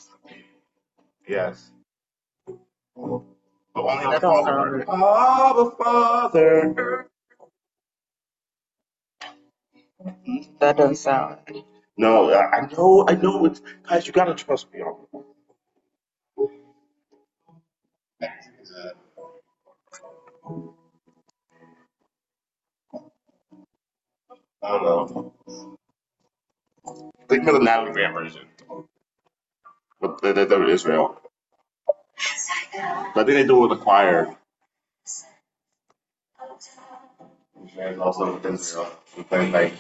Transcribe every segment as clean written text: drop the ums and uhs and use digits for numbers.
Yes. But only on the That don't phone sound part. good. Abba Father. That doesn't sound right. No, I know. It's guys. You gotta trust me on. I don't know. Think of the Natalie Van version, but they did it with Israel. But I think they do it with the choir. And also with Israel. They play like.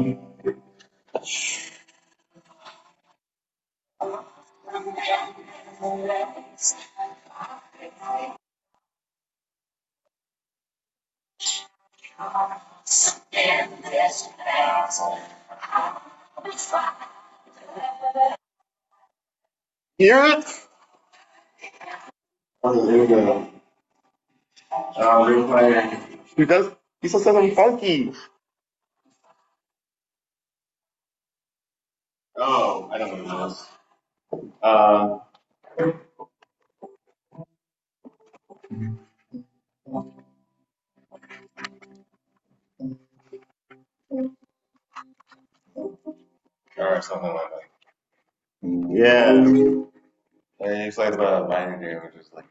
Hear it? Oh, there we go. We're playing. He does. He says something funky. Oh, I don't know this. Uh, or something like that. Yeah. And it's like about a minor game, which is like.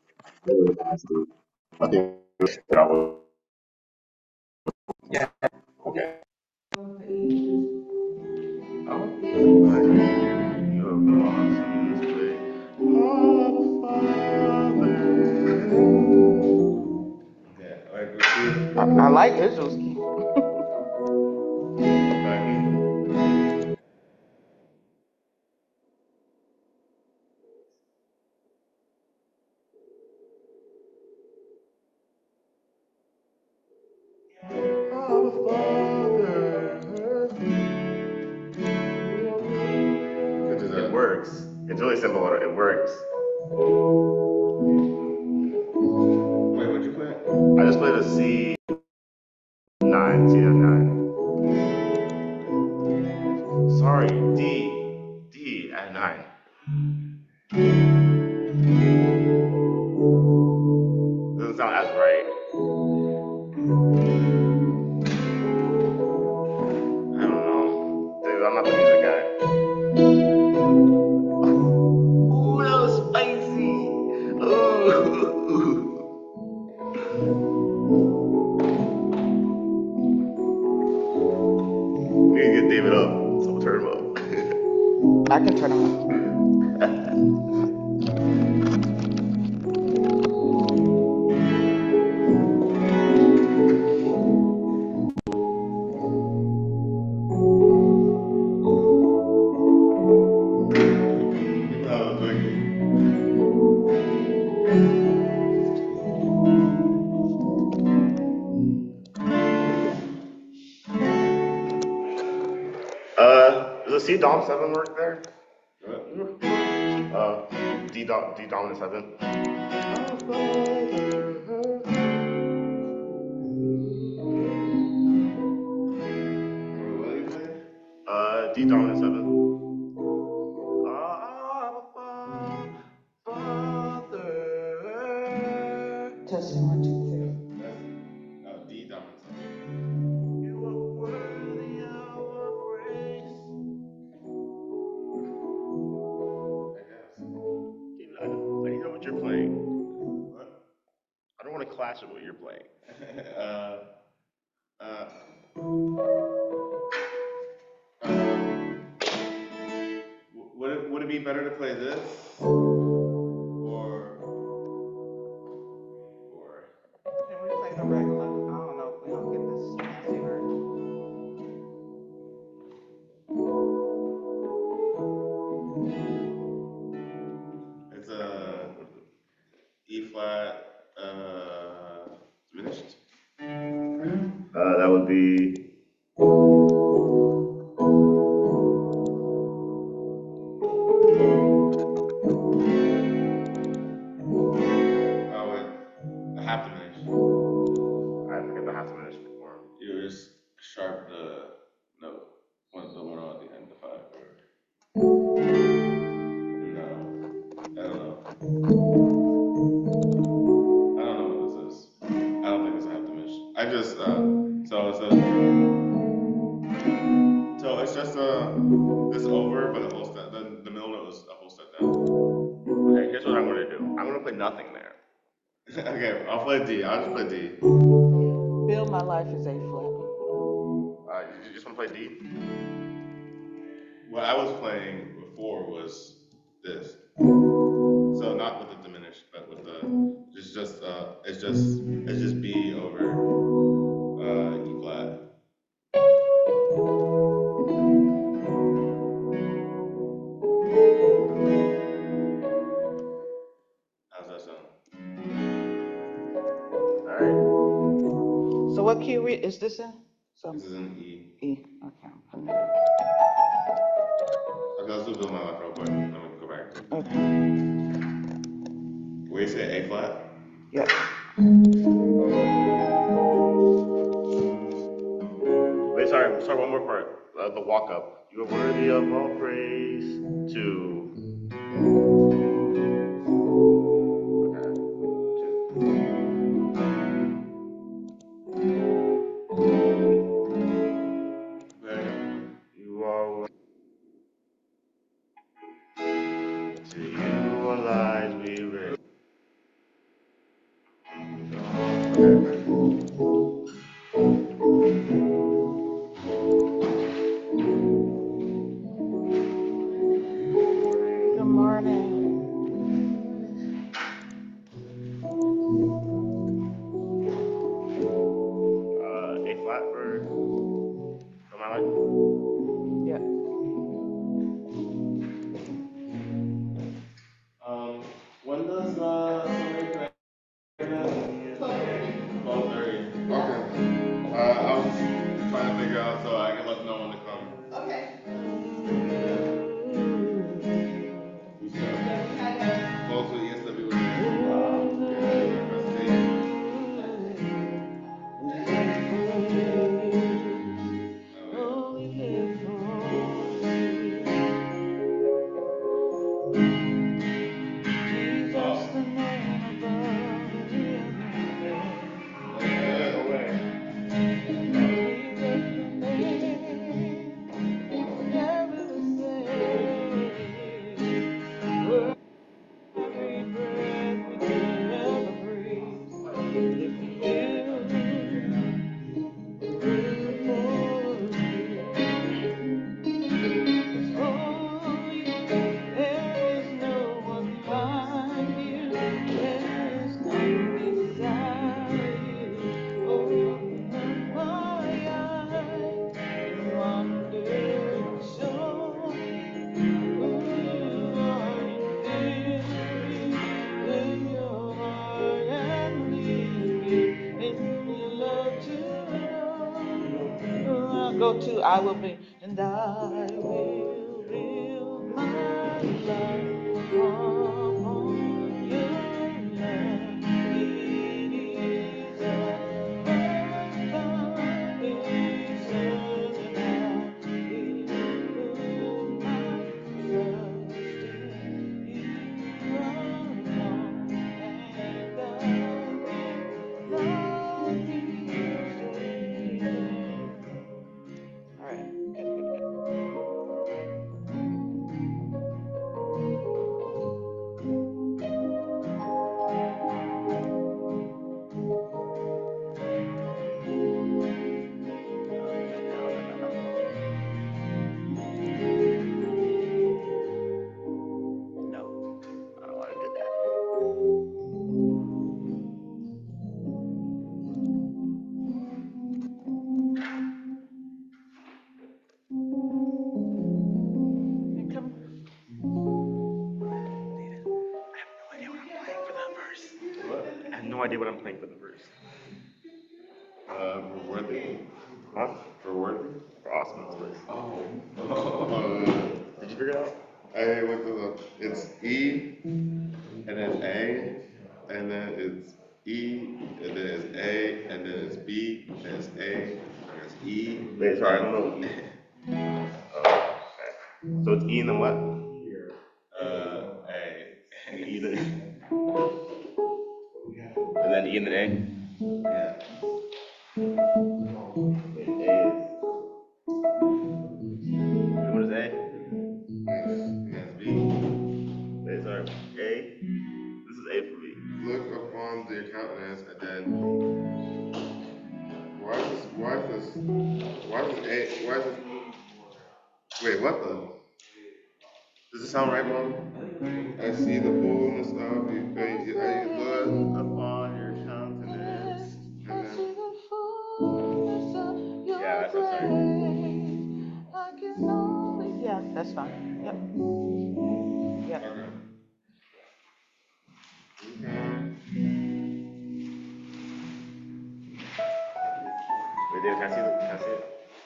I think that was okay. I like Israel's key. It works. It's really simple. It works. Wait, what'd you play? I just played a C9, C9. Sorry, D at 9. Doesn't sound as right. I don't know. Dude, I'm not the music guy. Ooh, that was spicy. Ooh. We need to get David up. So we'll turn him I can turn them up. up. Does a C Dom 7 work there? Uh, D dominant 7. D dominant 7. Father. Testing 1, 2, 3. D dominant 7. You are worthy of our praise. I guess. I need to know what you're playing. What? I don't want to clash with what you're playing. uh, uh, would it be better to play this or Can we play the regular? I don't know if we don't get this fancy version. it's a E flat diminished? That would be. Oh, wait. A half diminished. I forget the half diminished form. You would just sharp the note. The one at the end, the 5. Or... No. I just so it's just this over, but a whole step. The middle note is a whole step down. Okay, here's what I'm gonna do. I'm gonna play nothing there. Okay, I'll play D. I'll just play D. Build My Life is A flat. You just wanna play D? What I was playing before was this. So not with the diminished, but with the it's just B over E flat. How's that sound? All right. So what key is this in? So This is an E. E. Okay. Okay, let's do Build My Life real quick. Then we can go back. Okay. Where you say A flat? Yep. Wait, sorry, one more part. The walk up. You are worthy of all praise to. You are to you our lives we raise. Good morning. A flat for my life. Yep. When does somebody play again? 12:30. Okay. I was trying to figure out so I can let them know when to come. Okay. Who's that? Close with ESW. Go to I will be, and I will build my life on your love. It is a firm foundation, and I will put my trust in you alone, and I will not be shaken. All right, good. No, I don't want to do that. And come. I have no idea what I'm playing for the verse. For worthy. Huh? For worthy? For awesome. Oh. Did you figure it out? I went to the. It's E, and then A, and then it's E, and then it's A, and then it's B, and it's A, and it's E. Wait, sorry, I don't know. Oh, okay. So it's E and then what? A. E then. And then E and then A? Yeah. wait, what the? Does it sound right, Mom? I see the fullness of your face, you look upon your countenance. And then, yeah, that's right. Yeah, that's fine. Yep. Yep. Okay. Wait, Dave, can I see it?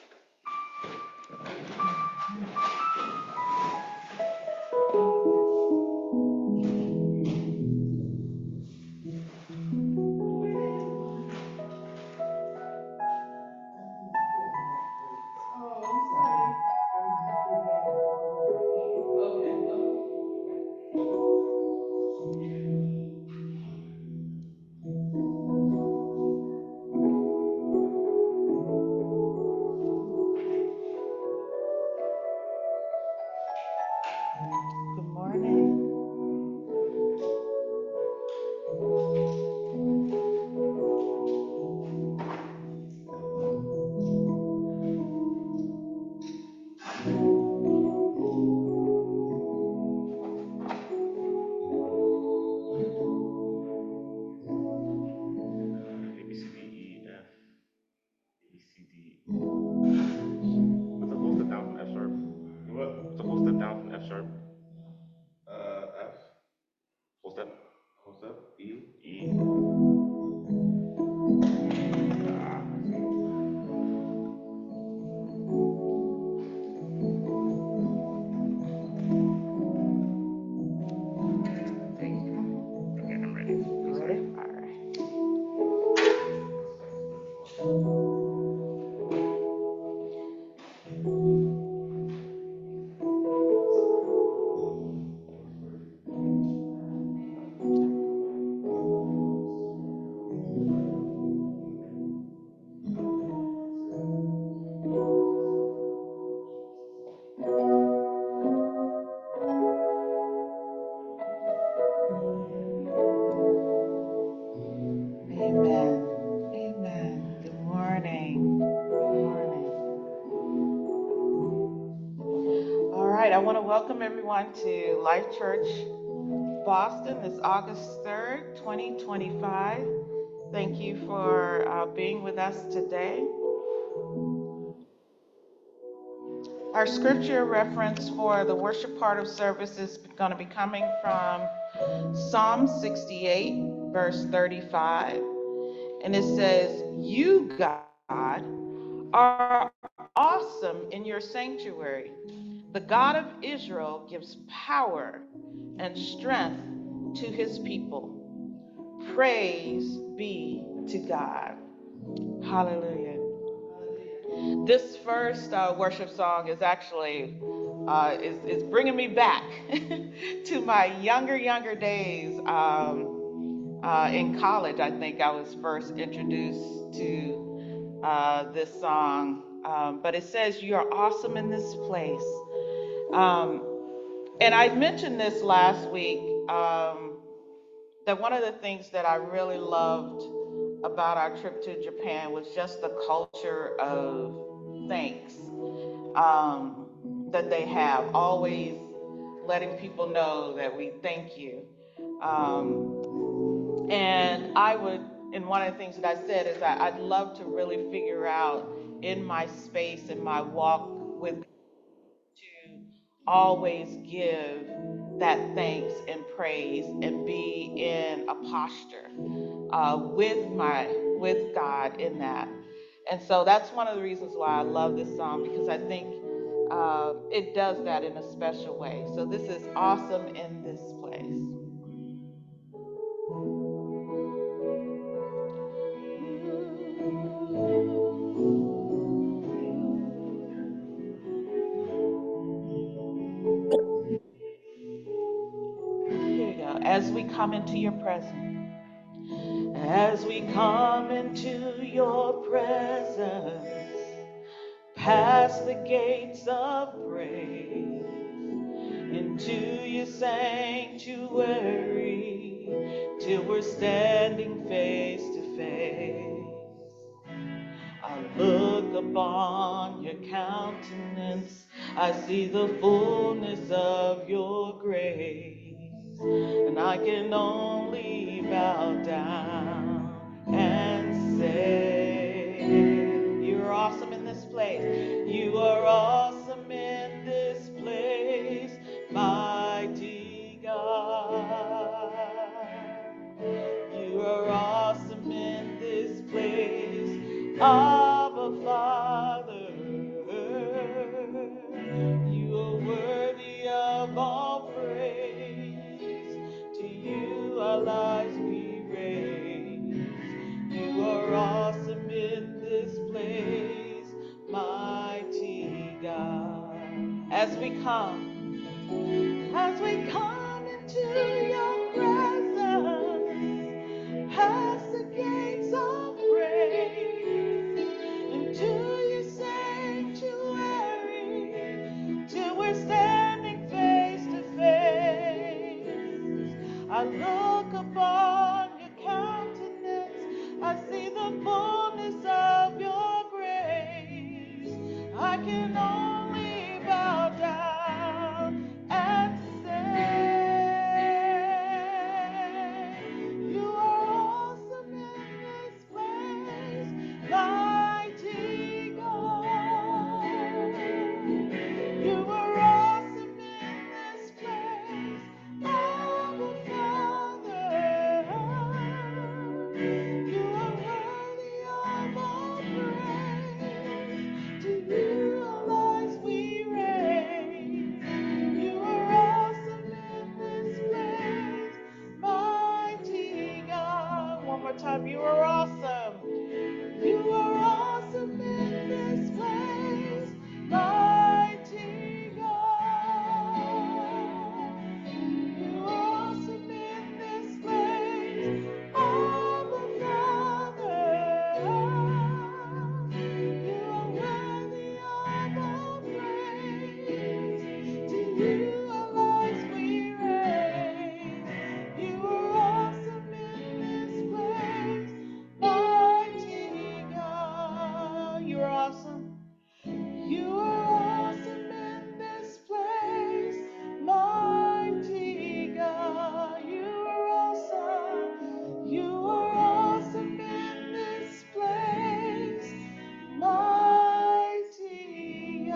Good morning. A, B, C, D, E, F, A, B, C, D. What's the whole step down from F sharp? What? What's the whole step down from F sharp? F. Whole step. E. E. Okay, I'm ready. You ready? All right. Amen. Amen. Good morning. Good morning. All right, I want to welcome everyone to Life Church Boston this August 3rd, 2025. Thank you for being with us today. Our scripture reference for the worship part of service is going to be coming from Psalm 68, verse 35. And it says, "You, God, are awesome in your sanctuary. The God of Israel gives power and strength to his people. Praise be to God." Hallelujah. This first worship song is actually is bringing me back to my younger days. In college, I think I was first introduced to this song. But it says, "You are awesome in this place." And I mentioned this last week, that one of the things that I really loved about our trip to Japan was just the culture of thanks that they have, always letting people know that we thank you. And one of the things that I said is I'd love to really figure out in my space, in my walk with, to always give that thanks and praise and be in a posture with God in that. And so that's one of the reasons why I love this song, because I think it does that in a special way. So this is "Awesome in This Place." Here we go. As we come into your presence, as we come into your presence, past the gates of praise, into your sanctuary, till we're standing face to face. Look upon your countenance, I see the fullness of your grace, and I can only bow down and say, you're awesome in this place. You are awesome in this place, mighty God. You are awesome in this place, Abba Father. You are worthy of all praise. To you our lives we raise. You are awesome in this place, mighty God. As we come into your presence, past the gates of grace, into your sanctuary, till we're standing face to face. I look upon your countenance, I see the fullness of your grace. I can only bow down and say, you are awesome in this place, mighty God. You are awesome in this place, Abba Father. You are worthy of all praise. To you our lives we raise. You are awesome in this place, mighty God. One more time, you are awesome. You are awesome in this place, mighty God. You are awesome in this place, Abba Father. You are worthy of all praise. To you our lives we raise. You are awesome in this place, mighty God. You are awesome. You are awesome in this place, mighty God. You are awesome. You are awesome in this place, mighty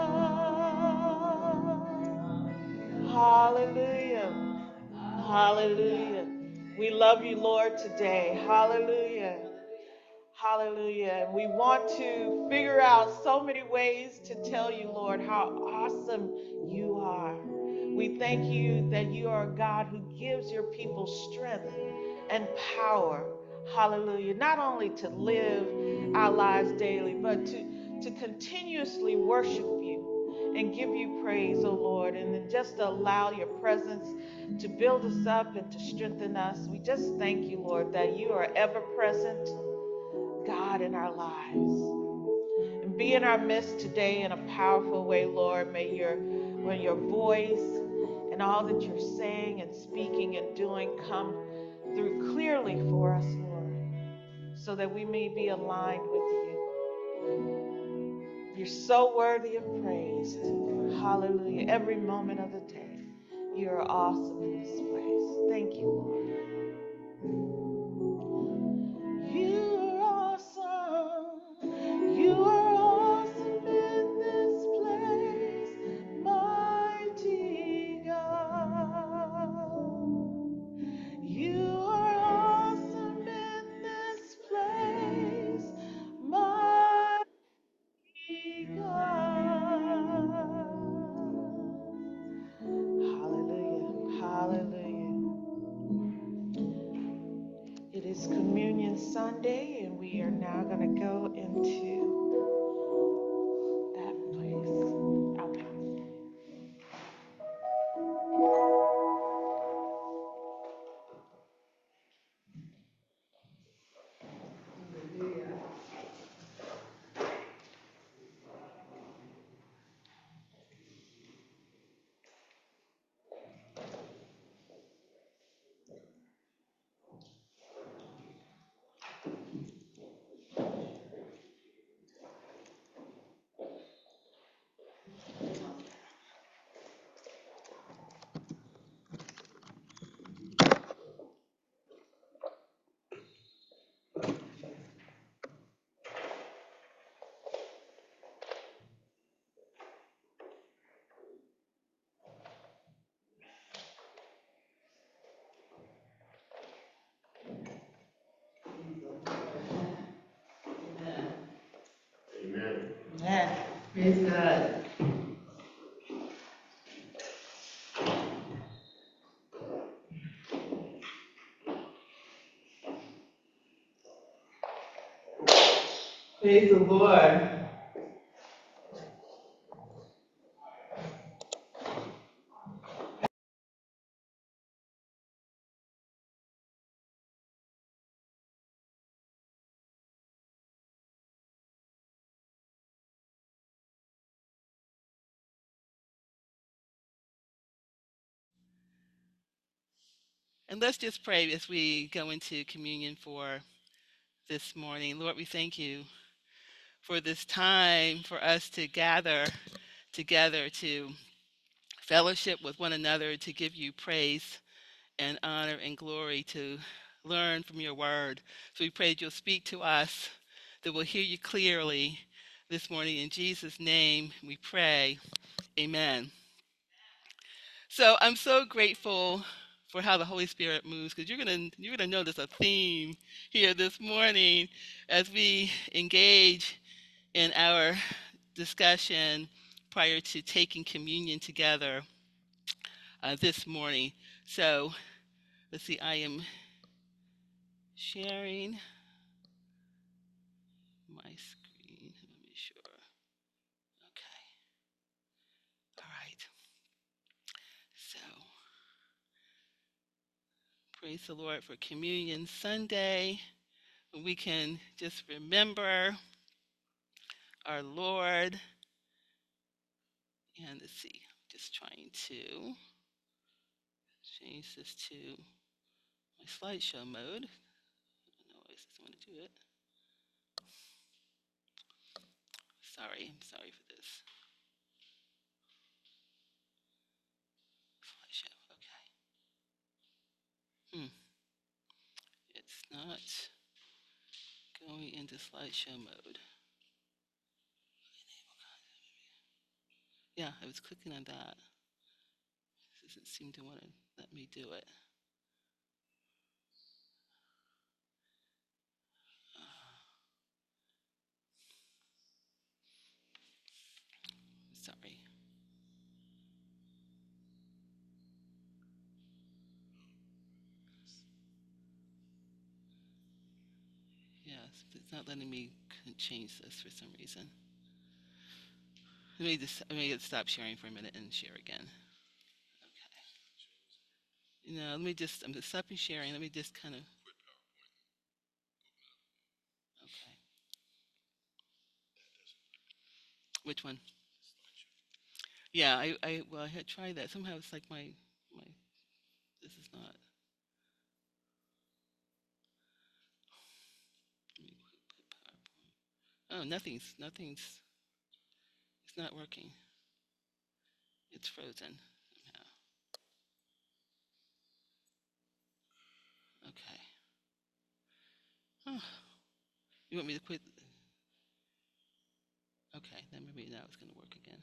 God. Hallelujah. Hallelujah. We love you, Lord, today. Hallelujah. Hallelujah. And we want to figure out so many ways to tell you, Lord, how awesome you are. We thank you that you are a God who gives your people strength and power. Hallelujah. Not only to live our lives daily, but to continuously worship you and give you praise, oh Lord, and then just to allow your presence to build us up and to strengthen us. We just thank you, Lord, that you are ever present, God, in our lives. And be in our midst today in a powerful way, Lord. May your voice and all that you're saying and speaking and doing come through clearly for us, Lord, so that we may be aligned with you. You're so worthy of praise. Hallelujah. Every moment of the day, you are awesome in this place. Thank you, Lord. You are awesome. You are awesome in this place, mighty God. You are awesome in this place, mighty God. Hallelujah. Hallelujah. Yeah. Praise God. Praise the Lord. And let's just pray as we go into communion for this morning. Lord, we thank you for this time for us to gather together to fellowship with one another, to give you praise and honor and glory, to learn from your word. So we pray that you'll speak to us, that we'll hear you clearly this morning. In Jesus' name we pray. Amen. So I'm so grateful for how the Holy Spirit moves, because you're gonna notice a theme here this morning as we engage in our discussion prior to taking communion together this morning. So let's see, I am sharing my screen. Let me be sure. Okay. All right. So praise the Lord for Communion Sunday. We can just remember our Lord. And let's see, just trying to change this to my slideshow mode. I don't know why it doesn't want to do it. I'm sorry for this. Slideshow, okay. It's not going into slideshow mode. Yeah, I was clicking on that. It doesn't seem to want to let me do it. Sorry. Yes, it's not letting me change this for some reason. Let me stop sharing for a minute and share again. Okay. I'm just stopping sharing. Let me just kind of. Okay. Which one? Yeah, I had tried that. Somehow it's like my this is not. Let me put PowerPoint. Oh, nothing's. It's not working. It's frozen somehow. Okay. Oh, you want me to quit? Okay, then maybe now it's going to work again.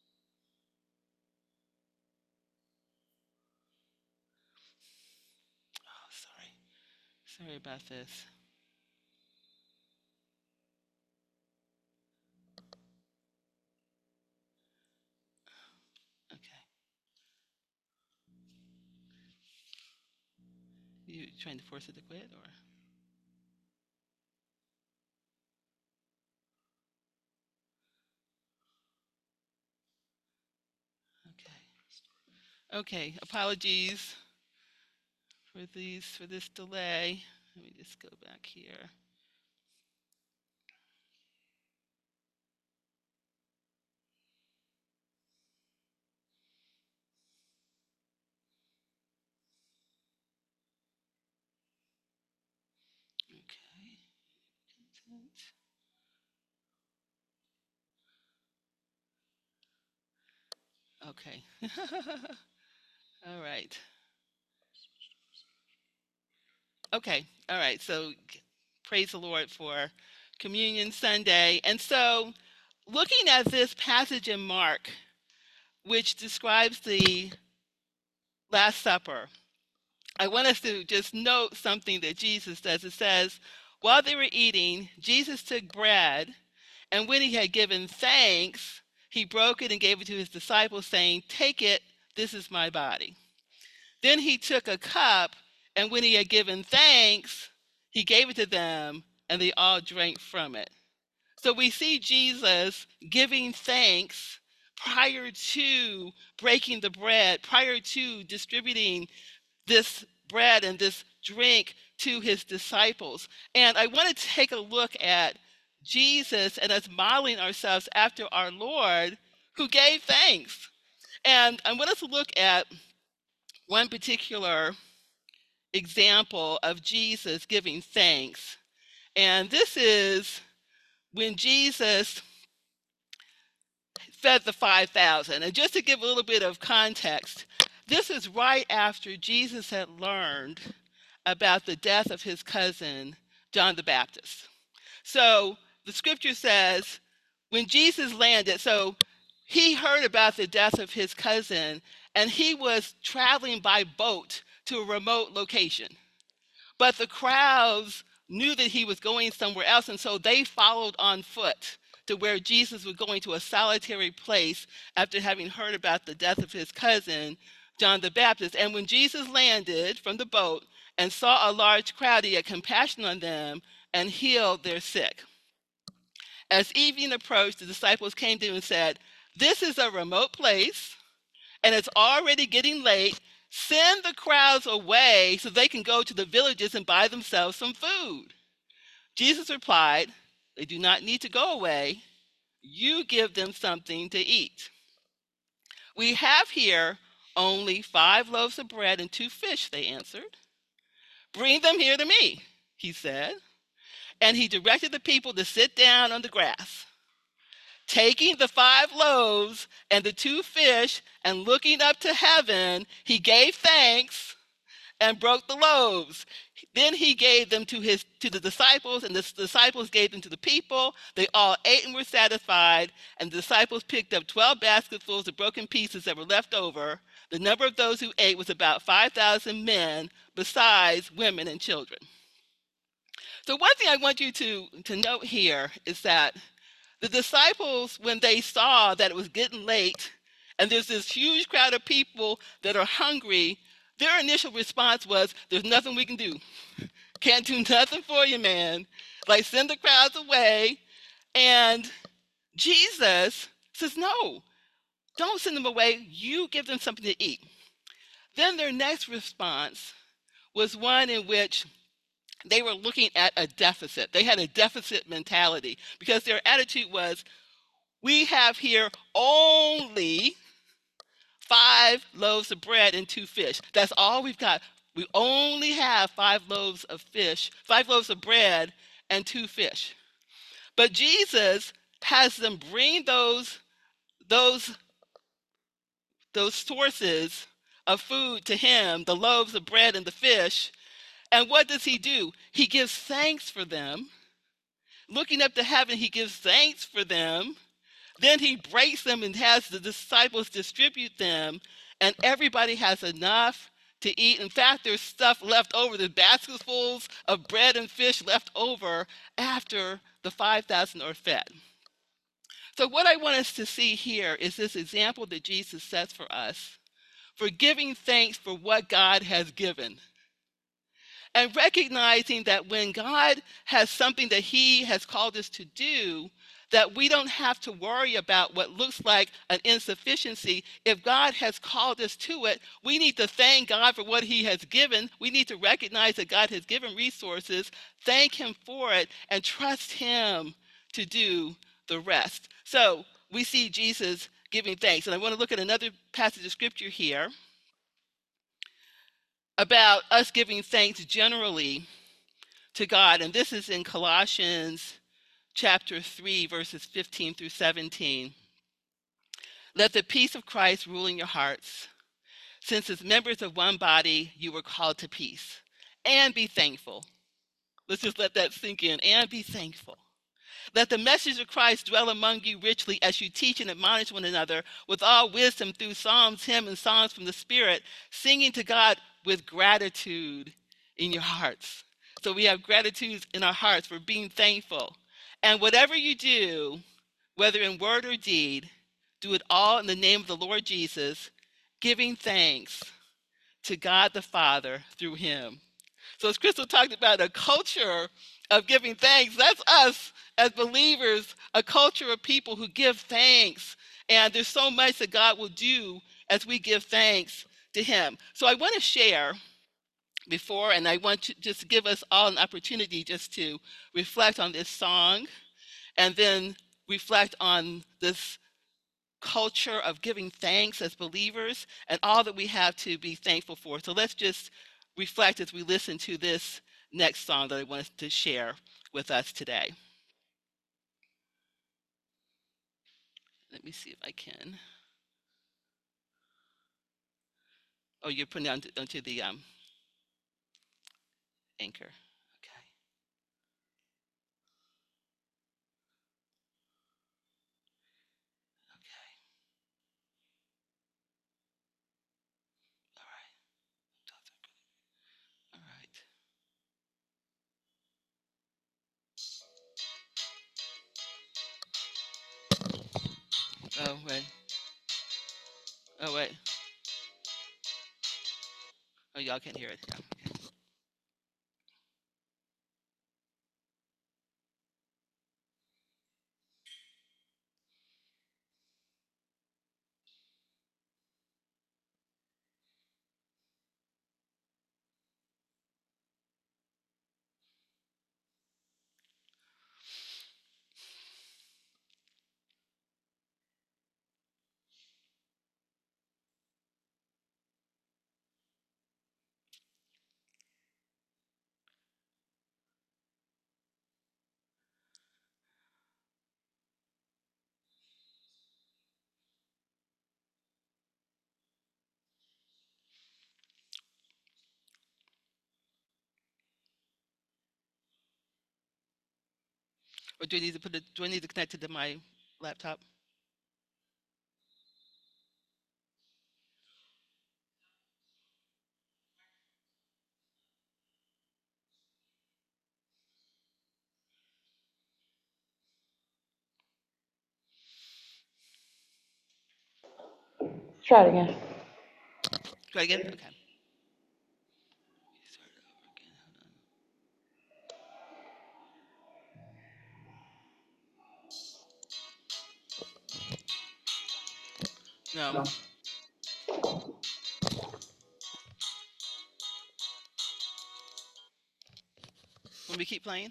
Oh, sorry about this. Okay. You trying to force it to quit or? Okay. Okay. Apologies for this delay. Let me just go back here. Okay. Consent. Okay. All right. Okay. All right. So praise the Lord for Communion Sunday. And so looking at this passage in Mark, which describes the Last Supper, I want us to just note something that Jesus does. It says, while they were eating, Jesus took bread, And when he had given thanks, he broke it and gave it to his disciples, saying, "Take it, this is my body." Then he took a cup, and when he had given thanks, he gave it to them, and they all drank from it. So we see Jesus giving thanks prior to breaking the bread, prior to distributing this bread and this drink to his disciples. And I want to take a look at Jesus and us modeling ourselves after our Lord who gave thanks. And I want us to look at one particular example of Jesus giving thanks. And this is when Jesus fed the 5,000. And just to give a little bit of context, this is right after Jesus had learned about the death of his cousin, John the Baptist. So the scripture says, when Jesus landed, so he heard about the death of his cousin, and he was traveling by boat to a remote location. But the crowds knew that he was going somewhere else, and so they followed on foot to where Jesus was going to a solitary place after having heard about the death of his cousin, John the Baptist. And when Jesus landed from the boat and saw a large crowd, he had compassion on them and healed their sick. As evening approached, the disciples came to him and said, "This is a remote place, and it's already getting late. Send the crowds away so they can go to the villages and buy themselves some food." Jesus replied, "They do not need to go away. You give them something to eat." "We have here only 5 loaves of bread and 2 fish," they answered. "Bring them here to me," he said. And he directed the people to sit down on the grass. Taking the 5 loaves and the 2 fish and looking up to heaven, he gave thanks and broke the loaves. Then he gave them to the disciples, and the disciples gave them to the people. They all ate and were satisfied, and the disciples picked up 12 basketfuls of broken pieces that were left over. The number of those who ate was about 5,000 men, besides women and children. So one thing I want you to note here is that the disciples, when they saw that it was getting late and there's this huge crowd of people that are hungry, their initial response was, "There's nothing we can do. Can't do nothing for you, man. Like, send the crowds away." And Jesus says, "No, don't send them away. You give them something to eat." Then their next response was one in which they were looking at a deficit. They had a deficit mentality because their attitude was, "We have here only 5 loaves of bread and 2 fish. That's all we've got. We only have 5 loaves of fish, 5 loaves of bread and 2 fish." But Jesus has them bring those sources of food to him, the loaves of bread and the fish. And what does he do? He gives thanks for them. Looking up to heaven, he gives thanks for them. Then he breaks them and has the disciples distribute them, and everybody has enough to eat. In fact, there's stuff left over. There's basketfuls of bread and fish left over after the 5,000 are fed. So what I want us to see here is this example that Jesus sets for us for giving thanks for what God has given. And recognizing that when God has something that he has called us to do, that we don't have to worry about what looks like an insufficiency. If God has called us to it, we need to thank God for what he has given. We need to recognize that God has given resources, thank him for it, and trust him to do the rest. So we see Jesus giving thanks. And I want to look at another passage of scripture here about us giving thanks generally to God. And this is in Colossians chapter 3, verses 15 through 17. "Let the peace of Christ rule in your hearts. Since as members of one body, you were called to peace. And be thankful." Let's just let that sink in. And be thankful. "Let the message of Christ dwell among you richly as you teach and admonish one another with all wisdom through psalms, hymns, and songs from the Spirit, singing to God with gratitude in your hearts." So we have gratitude in our hearts for being thankful. And whatever you do, whether in word or deed, do it all in the name of the Lord Jesus, giving thanks to God the Father through him. So as Crystal talked about a culture of giving thanks, that's us as believers, a culture of people who give thanks. And there's so much that God will do as we give thanks to him. So I want to share before, and I want to just give us all an opportunity just to reflect on this song and then reflect on this culture of giving thanks as believers and all that we have to be thankful for. So let's just reflect as we listen to this next song that I wanted to share with us today. Let me see if I can. Oh, you're putting it onto the anchor. Okay. Okay. All right. All right. Oh wait. Oh wait. Oh, y'all can't hear it. Yeah. Okay. Or do I need to put it? Do I need to connect it to my laptop? Try it again. Try again. Okay. Start it over again. Hold on. No. When we keep playing.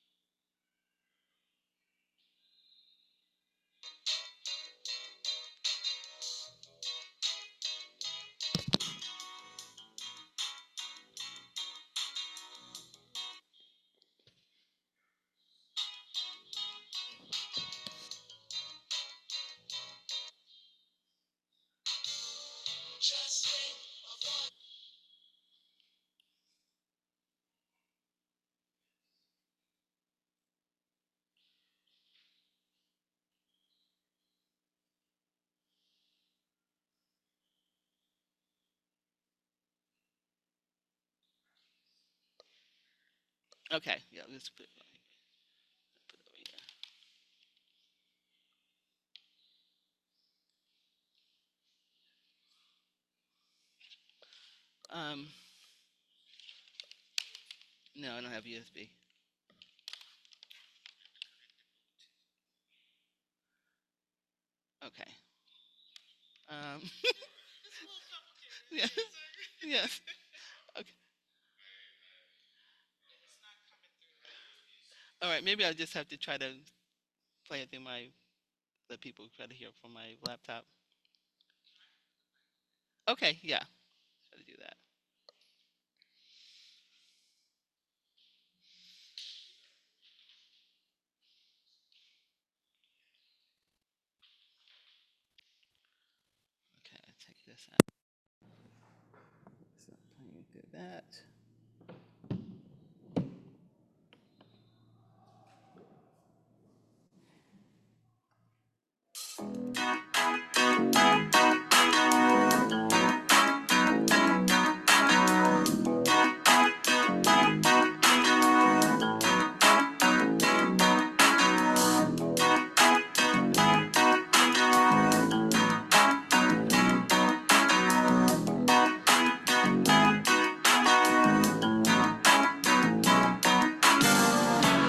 Okay. Yeah. Let's put it over here. No, I don't have USB. Okay. Um, yes. Yes. Okay. All right. Maybe I'll just have to try to play it through let people try to hear from my laptop. Okay. Yeah. Try to do that. Okay. I'll take this out. So playing through that.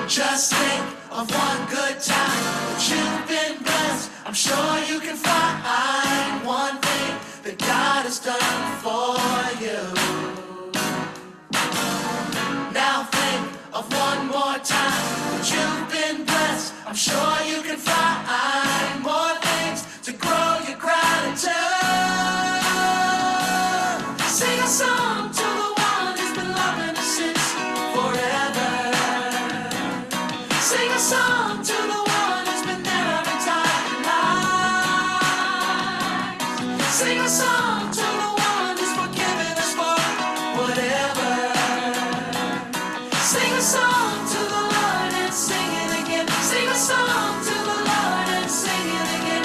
Just think of one good time that you've been blessed. I'm sure you can find one thing that God has done for you. Now think of one more time that you've been blessed. I'm sure you can find more things to grow your gratitude. Sing a song to the one who's been loving us since forever. Sing a song to the one who's been there every time in life. Sing a song to the one who's forgiven us for whatever. Sing a song to the Lord and sing it again. Sing a song to the Lord and sing it again.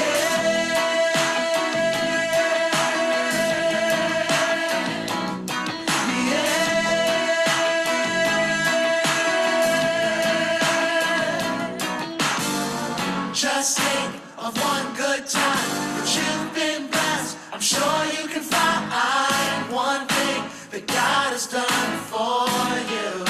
Just think of one good time that you've been blessed. I'm sure you can find one thing that God has done for you.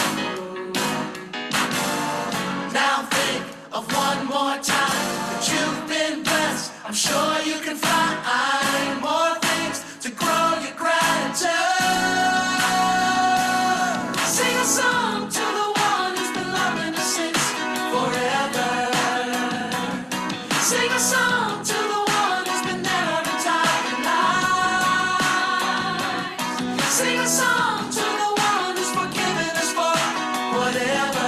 Now think of one more time that you've been blessed. I'm sure you can find more things to grow your gratitude. Sing a song to the one who's been loving us since forever. Sing a song to the one who's been there every time in life. Sing a song to the one who's forgiven us for whatever.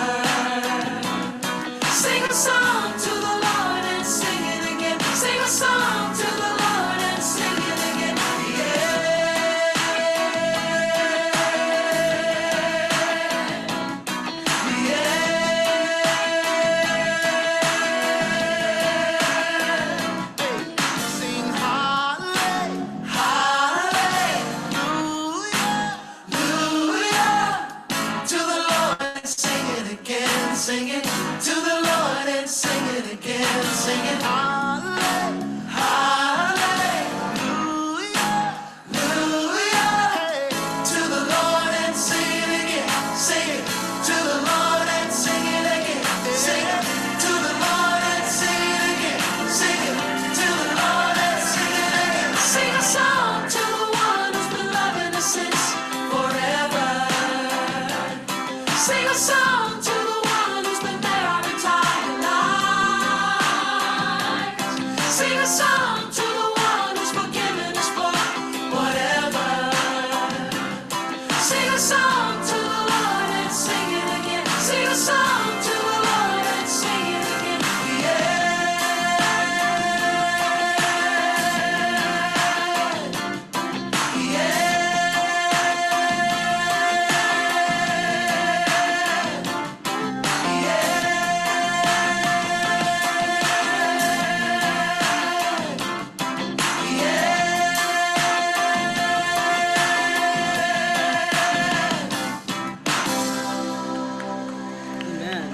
Sing a song to the Lord and sing it again. Sing a song to the Lord and sing it again. Sing hallelujah to the Lord and sing it again. Sing it to the Lord and sing it again. Sing it hallelujah to the Lord and sing it again. Sing it to the Lord and sing it again. Sing it to the Lord and sing it again. Sing it to the Lord and sing it again. Sing a song to the one who's been loving us since forever. Sing a song to the one who's been there every time in life. Sing a song to the one who's forgiven us for whatever. Sing a song to the Lord and sing it again. Sing a song to the Lord and sing it again. Amen.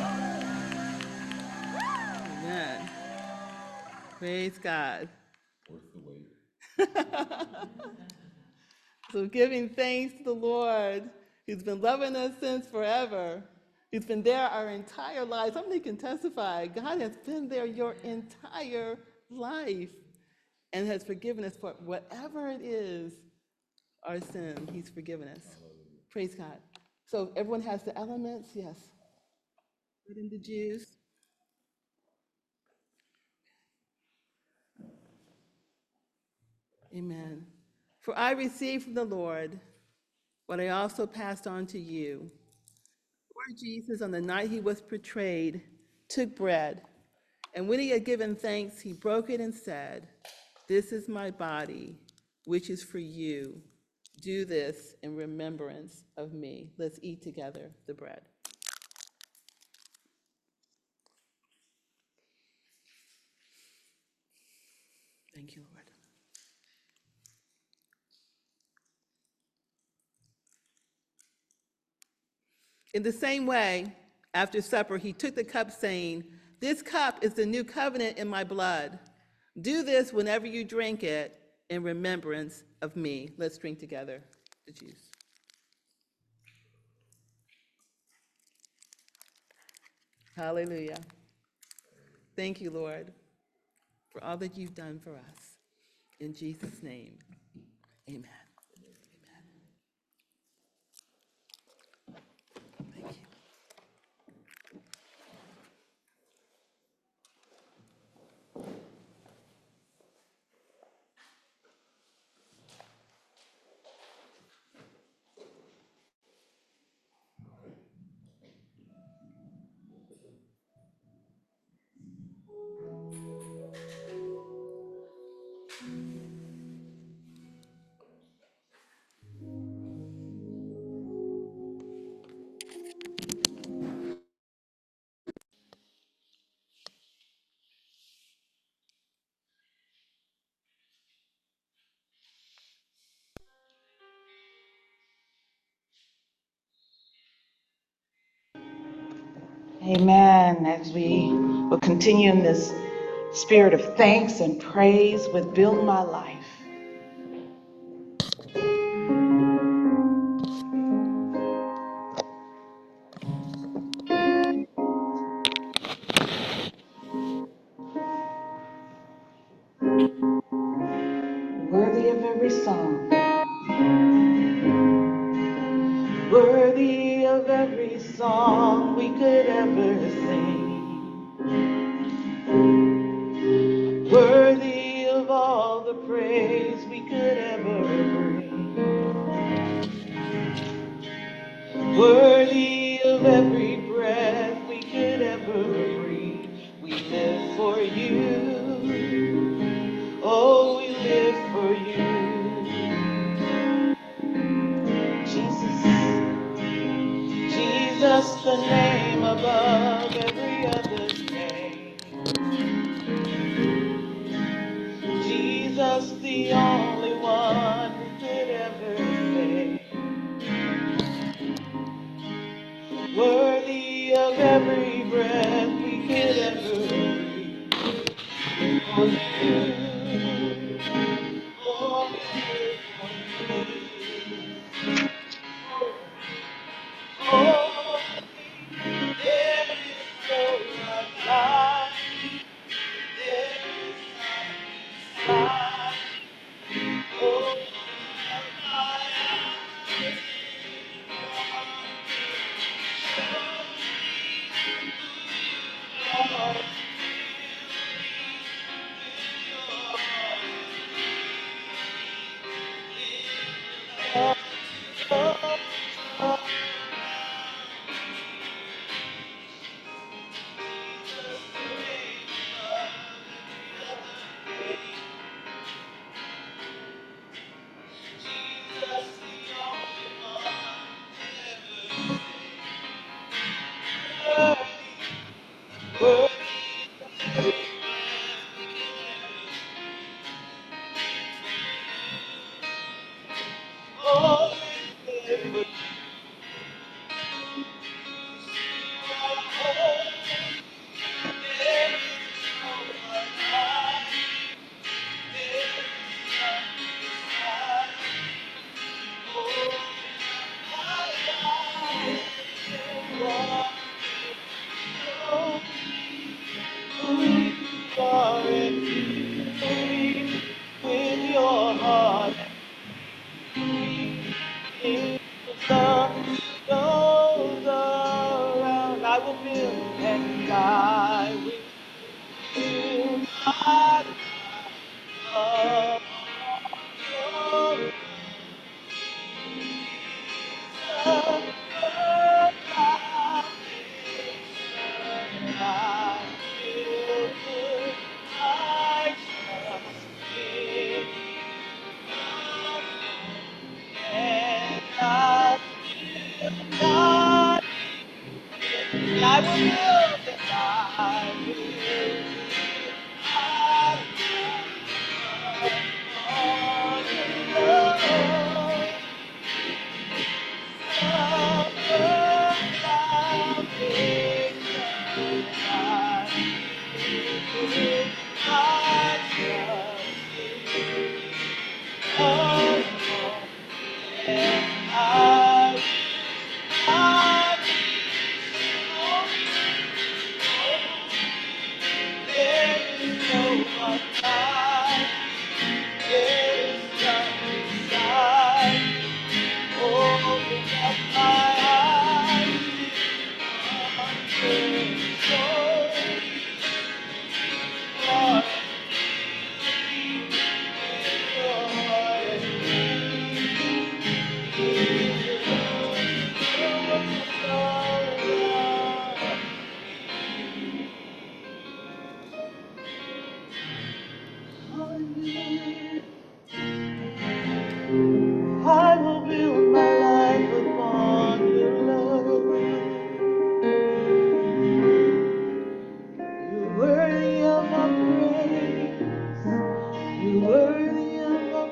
Amen. Praise God. So giving thanks to the Lord, who's been loving us since forever, who's been there our entire lives. Somebody can testify, God has been there your entire life and has forgiven us for whatever it is, our sin, he's forgiven us. Praise God. So everyone has the elements, yes. Put in the juice. Amen. For I received from the Lord what I also passed on to you. Lord Jesus, on the night he was betrayed, took bread, and when he had given thanks, he broke it and said, "This is my body, which is for you. Do this in remembrance of me." Let's eat together the bread. Thank you, Lord. In the same way, after supper, he took the cup, saying, "This cup is the new covenant in my blood. Do this whenever you drink it in remembrance of me." Let's drink together the juice. Hallelujah. Thank you, Lord, for all that you've done for us. In Jesus' name, amen. Thank you. Amen. As we will continue in this spirit of thanks and praise with Build My Life. Worthy of every song, worthy of every song we could ever sing, worthy of all the praise we could ever bring, worthy of every breath we could ever breathe. We live for you, oh, we live for you, Jesus. Jesus, the name above every other name. Jesus, the only one who could ever save. Worthy of every breath we could ever breathe. For you, oh, for you. Oh, there is no one like you. There is none beside. Oh, my eyes outside. There's nothing inside. Open up my eyes. Lord, I will build my life upon your love. You're worthy of my praise. You're worthy of my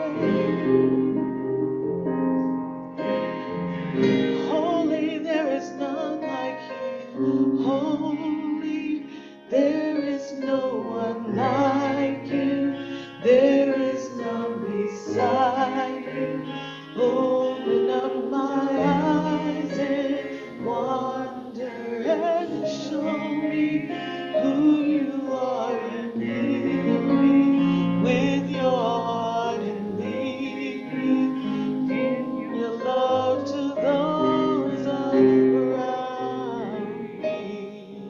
praise. Holy, there is none like you. Holy, there is no one like you. There is none beside you. Open up my eyes and wonder and show me who you are and heal me with your heart and lead me in your love to those around me.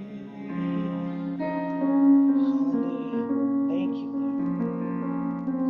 Hallelujah. Thank you, Lord.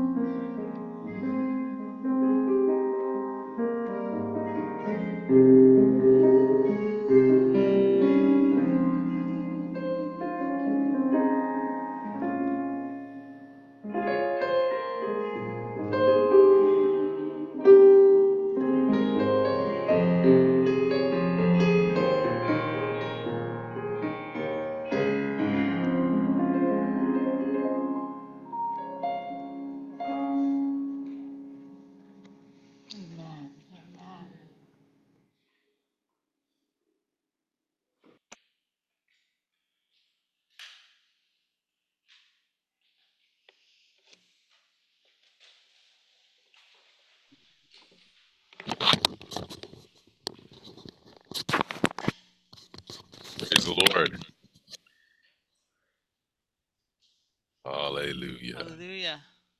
Amen. Amen. Praise the Lord. Hallelujah. Hallelujah.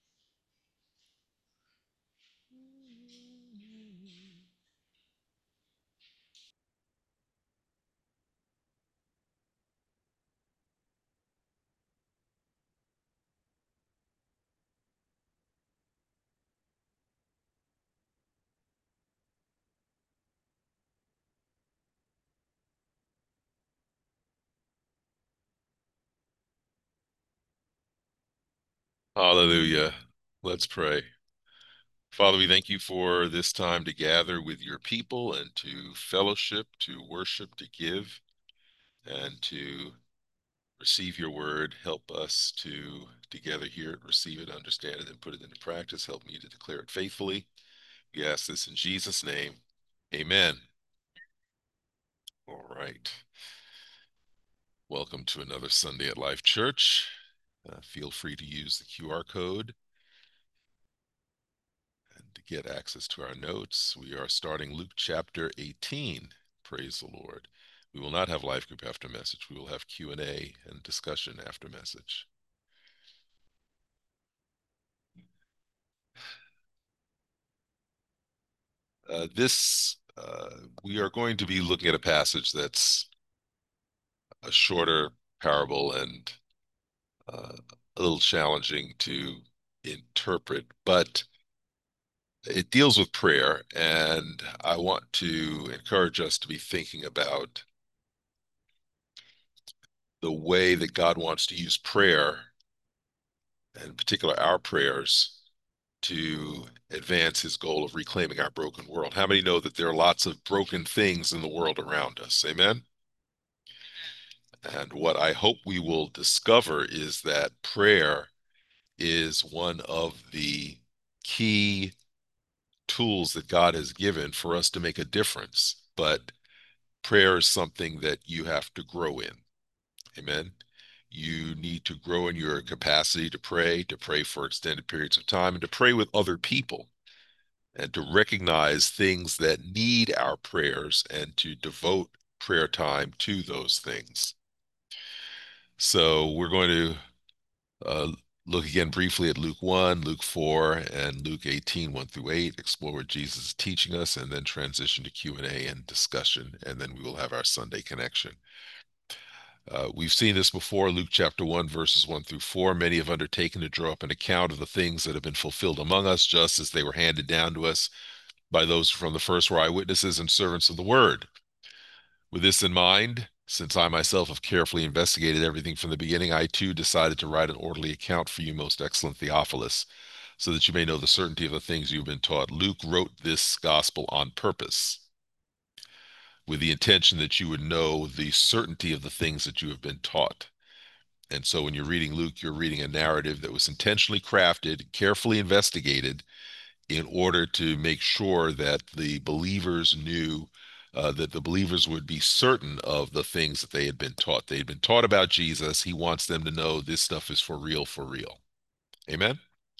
Hallelujah. Let's pray. Father, we thank you for this time to gather with your people and to fellowship, to worship, to give, and to receive your word. Help us to together hear it, receive it, understand it, and put it into practice. Help me to declare it faithfully. We ask this in Jesus' name. Amen. All right. Welcome to another Sunday at Life Church. Feel free to use the QR code and to get access to our notes. We are starting Luke chapter 18. Praise the Lord. We will not have life group after message. We will have Q&A and discussion after message. We are going to be looking at a passage that's a shorter parable and a little challenging to interpret, but it deals with prayer, and I want to encourage us to be thinking about the way that God wants to use prayer, and in particular our prayers, to advance his goal of reclaiming our broken world. How many know that there are lots of broken things in the world around us? Amen? And what I hope we will discover is that prayer is one of the key tools that God has given for us to make a difference. But prayer is something that you have to grow in. Amen. You need to grow in your capacity to pray for extended periods of time, and to pray with other people, and to recognize things that need our prayers and to devote prayer time to those things. So we're going to Look again briefly at Luke 1, Luke 4, and Luke 18, 1 through 8, explore what Jesus is teaching us, and then transition to Q&A and discussion, and then we will have our Sunday connection. We've seen this before, Luke chapter 1, verses 1 through 4. Many have undertaken to draw up an account of the things that have been fulfilled among us, just as they were handed down to us by those from the first were eyewitnesses and servants of the word. With this in mind, since I myself have carefully investigated everything from the beginning, I too decided to write an orderly account for you, most excellent Theophilus, so that you may know the certainty of the things you have been taught. Luke wrote this gospel on purpose, with the intention that you would know the certainty of the things that you have been taught. And so when you're reading Luke, you're reading a narrative that was intentionally crafted, carefully investigated, in order to make sure that the believers knew that the believers would be certain of the things that they had been taught. They had been taught about Jesus. He wants them to know this stuff is for real, for real. Amen?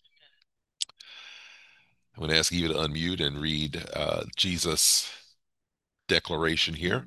I'm going to ask Eva to unmute and read Jesus' declaration here.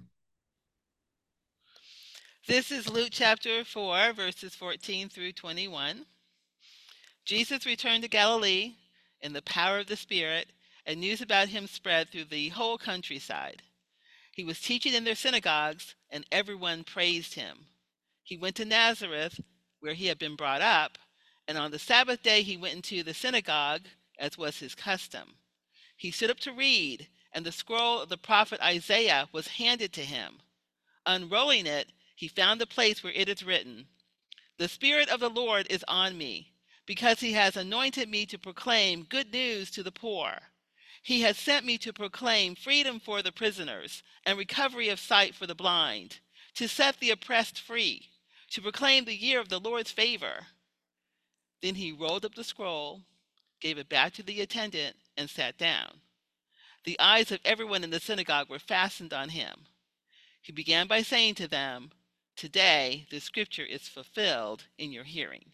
This is Luke chapter 4, verses 14 through 21. Jesus returned to Galilee in the power of the Spirit, and news about him spread through the whole countryside. He was teaching in their synagogues, and everyone praised him. He went to Nazareth, where he had been brought up, and on the Sabbath day he went into the synagogue, as was his custom. He stood up to read, and the scroll of the prophet Isaiah was handed to him. Unrolling it, he found the place where it is written, "The Spirit of the Lord is on me, because he has anointed me to proclaim good news to the poor. He has sent me to proclaim freedom for the prisoners and recovery of sight for the blind, to set the oppressed free, to proclaim the year of the Lord's favor." Then he rolled up the scroll, gave it back to the attendant, and sat down. The eyes of everyone in the synagogue were fastened on him. He began by saying to them, "Today the scripture is fulfilled in your hearing."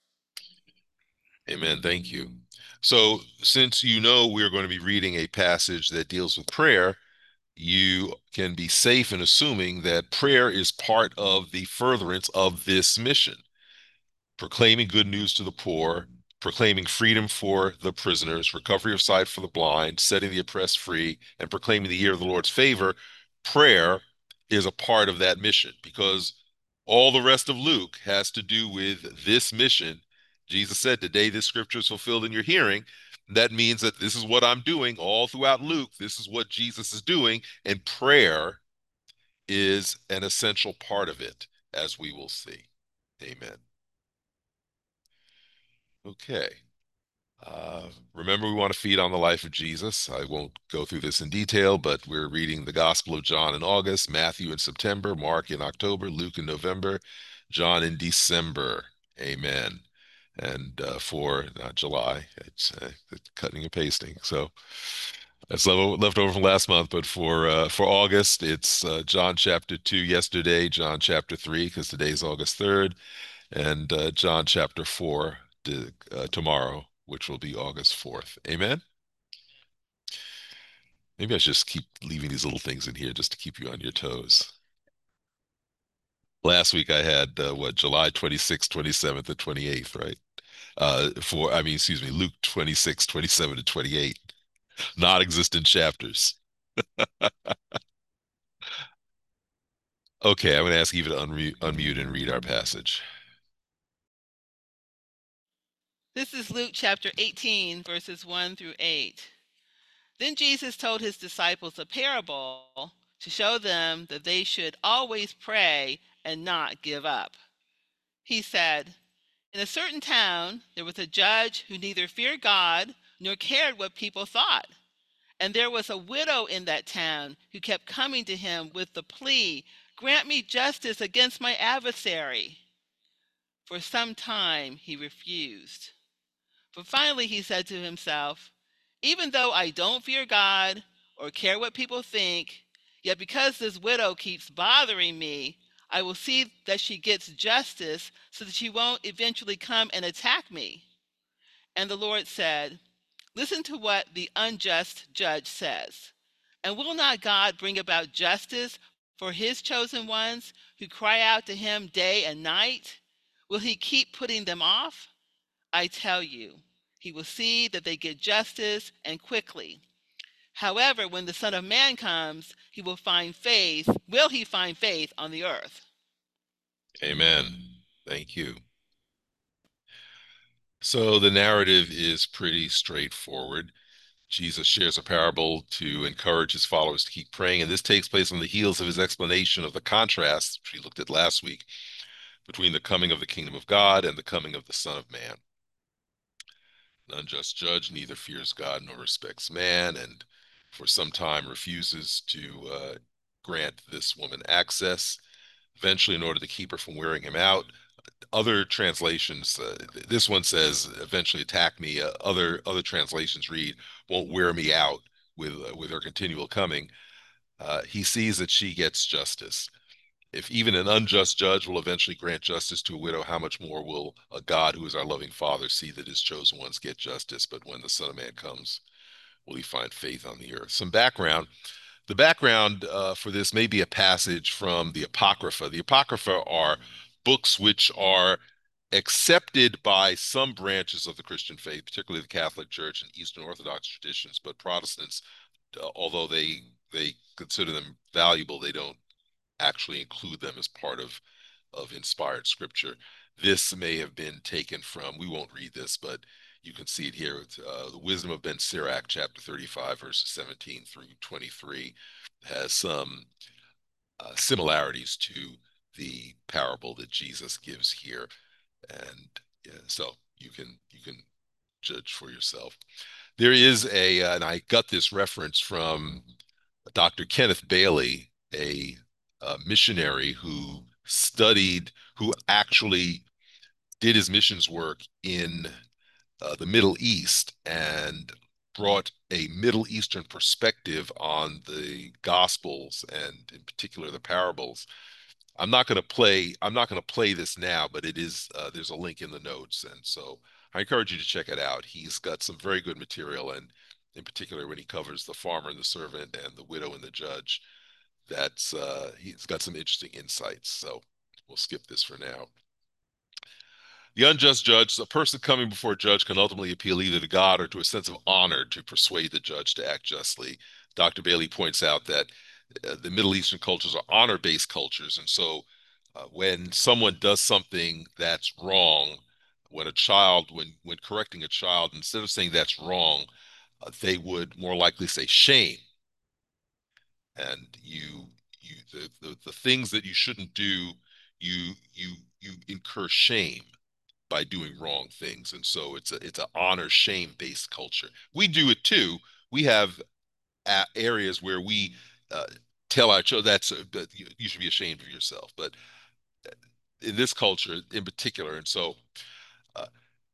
Amen. Thank you. So since you know we're going to be reading a passage that deals with prayer, you can be safe in assuming that prayer is part of the furtherance of this mission. Proclaiming good news to the poor, proclaiming freedom for the prisoners, recovery of sight for the blind, setting the oppressed free, and proclaiming the year of the Lord's favor. Prayer is a part of that mission, because all the rest of Luke has to do with this mission. Jesus said, "Today this scripture is fulfilled in your hearing." That means that this is what I'm doing all throughout Luke. This is what Jesus is doing, and prayer is an essential part of it, as we will see. Amen. Okay. Remember, we want to feed on the life of Jesus. I won't go through this in detail, but we're reading the Gospel of John in August, Matthew in September, Mark in October, Luke in November, John in December. Amen. And for July, it's cutting and pasting. So that's left over from last month. But for August, it's John chapter 2 yesterday, John chapter 3, because today's August 3rd, and John chapter 4 tomorrow, which will be August 4th. Amen. Maybe I should just keep leaving these little things in here just to keep you on your toes. Last week I had July 26th, 27th, and 28th, right? Luke 26, 27, and 28. Non-existent chapters. Okay, I'm going to ask Eva to unmute and read our passage. This is Luke chapter 18, verses 1 through 8. Then Jesus told his disciples a parable to show them that they should always pray and not give up. He said, "In a certain town there was a judge who neither feared God nor cared what people thought. And there was a widow in that town who kept coming to him with the plea, 'Grant me justice against my adversary.' For some time he refused. But finally he said to himself, 'Even though I don't fear God or care what people think, yet because this widow keeps bothering me, I will see that she gets justice so that she won't eventually come and attack me.' And the Lord said, 'Listen to what the unjust judge says. And will not God bring about justice for his chosen ones who cry out to him day and night? Will he keep putting them off? I tell you, he will see that they get justice and quickly. However, when the Son of Man comes, he will find faith. Will he find faith on the earth? Amen. Thank you. So the narrative is pretty straightforward. Jesus shares a parable to encourage his followers to keep praying, and this takes place on the heels of his explanation of the contrast, which we looked at last week, between the coming of the kingdom of God and the coming of the Son of Man. An unjust judge neither fears God nor respects man, and for some time refuses to grant this woman access, eventually in order to keep her from wearing him out. Other translations, this one says, eventually attack me. Other translations read, won't wear me out with her continual coming. He sees that she gets justice. If even an unjust judge will eventually grant justice to a widow, how much more will a God who is our loving Father see that his chosen ones get justice? But when the Son of Man comes, will he find faith on the earth? Some background. The background for this may be a passage from the Apocrypha. The Apocrypha are books which are accepted by some branches of the Christian faith, particularly the Catholic Church and Eastern Orthodox traditions, but Protestants, although they consider them valuable, they don't actually include them as part of inspired scripture. This may have been taken from, we won't read this, but you can see it here. The Wisdom of Ben Sirach, chapter 35, verses 17 through 23, has some similarities to the parable that Jesus gives here. And yeah, so you can judge for yourself. There is and I got this reference from Dr. Kenneth Bailey, a missionary who actually did his missions work in the Middle East and brought a Middle Eastern perspective on the Gospels and in particular the parables. I'm not going to play this now, but it is there's a link in the notes, and so I encourage you to check it out. He's got some very good material, and in particular when he covers the farmer and the servant and the widow and the judge, that's he's got some interesting insights. So we'll skip this for now. The unjust judge, a person coming before a judge can ultimately appeal either to God or to a sense of honor to persuade the judge to act justly. Dr. Bailey points out that the Middle Eastern cultures are honor-based cultures, and so when someone does something that's wrong, when correcting a child, instead of saying that's wrong, they would more likely say shame. And the things that you shouldn't do, you incur shame by doing wrong things. And so it's an honor shame based culture. We do it too. We have areas where we tell our children that you should be ashamed of yourself. But in this culture in particular, and so uh,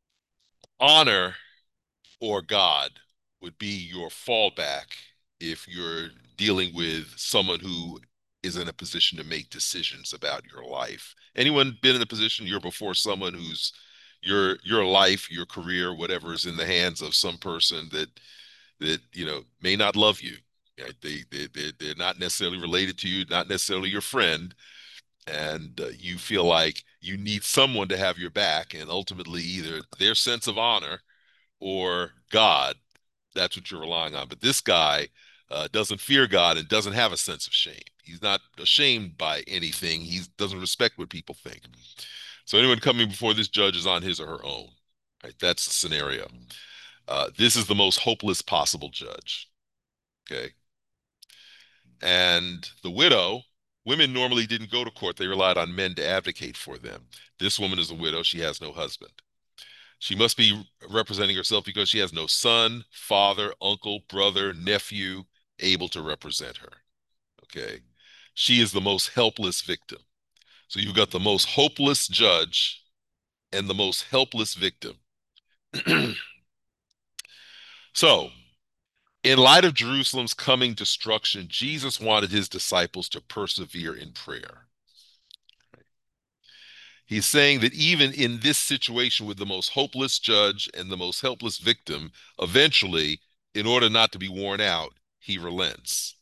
honor or God would be your fallback if you're dealing with someone who is in a position to make decisions about your life. Anyone been in a position you're before someone who's your life, your career, whatever is in the hands of some person that may not love you. Right? They're not necessarily related to you, not necessarily your friend, and you feel like you need someone to have your back, and ultimately either their sense of honor or God, that's what you're relying on. But this guy doesn't fear God and doesn't have a sense of shame. He's not ashamed by anything. He doesn't respect what people think. So anyone coming before this judge is on his or her own. Right? That's the scenario. This is the most hopeless possible judge. Okay. And the widow, women normally didn't go to court. They relied on men to advocate for them. This woman is a widow. She has no husband. She must be representing herself because she has no son, father, uncle, brother, nephew able to represent her. Okay. She is the most helpless victim. So you've got the most hopeless judge and the most helpless victim. So, in light of Jerusalem's coming destruction, Jesus wanted his disciples to persevere in prayer. He's saying that even in this situation with the most hopeless judge and the most helpless victim, eventually, in order not to be worn out, he relents.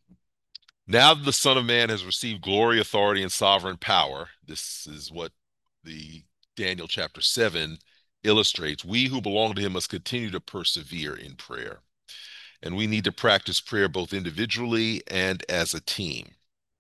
Now that the Son of Man has received glory, authority, and sovereign power, this is what the Daniel chapter 7 illustrates, we who belong to him must continue to persevere in prayer. And we need to practice prayer both individually and as a team.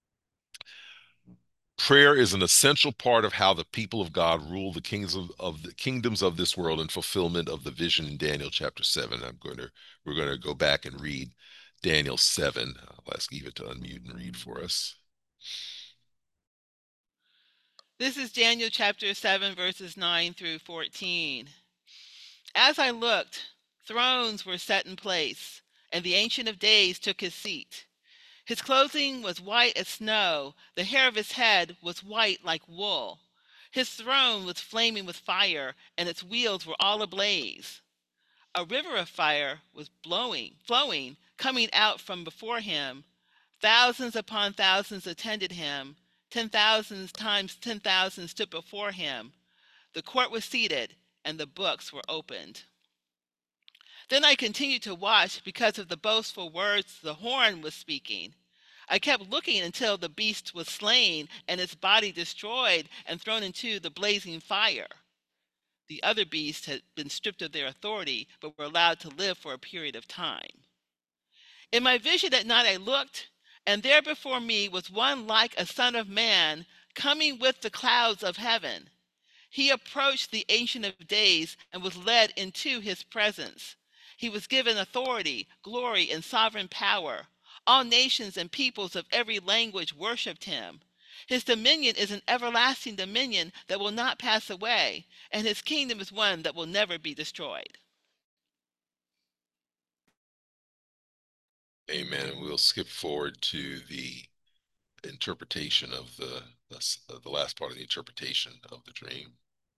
Prayer is an essential part of how the people of God rule the kingdoms of this world in fulfillment of the vision in Daniel chapter 7. We're going to go back and read Daniel 7. I'll ask Eva to unmute and read for us. This is Daniel chapter 7, verses 9 through 14. As I looked, thrones were set in place, and the Ancient of Days took his seat. His clothing was white as snow, the hair of his head was white like wool. His throne was flaming with fire, and its wheels were all ablaze. A river of fire was flowing, coming out from before him. Thousands upon thousands attended him. 10,000 times 10,000 stood before him. The court was seated, and the books were opened. Then I continued to watch because of the boastful words the horn was speaking. I kept looking until the beast was slain and its body destroyed and thrown into the blazing fire. The other beasts had been stripped of their authority, but were allowed to live for a period of time. In my vision at night I looked, and there before me was one like a son of man, coming with the clouds of heaven. He approached the Ancient of Days and was led into his presence. He was given authority, glory, and sovereign power. All nations and peoples of every language worshipped him. His dominion is an everlasting dominion that will not pass away, and his kingdom is one that will never be destroyed. Amen. We'll skip forward to the interpretation of the last part of the interpretation of the dream.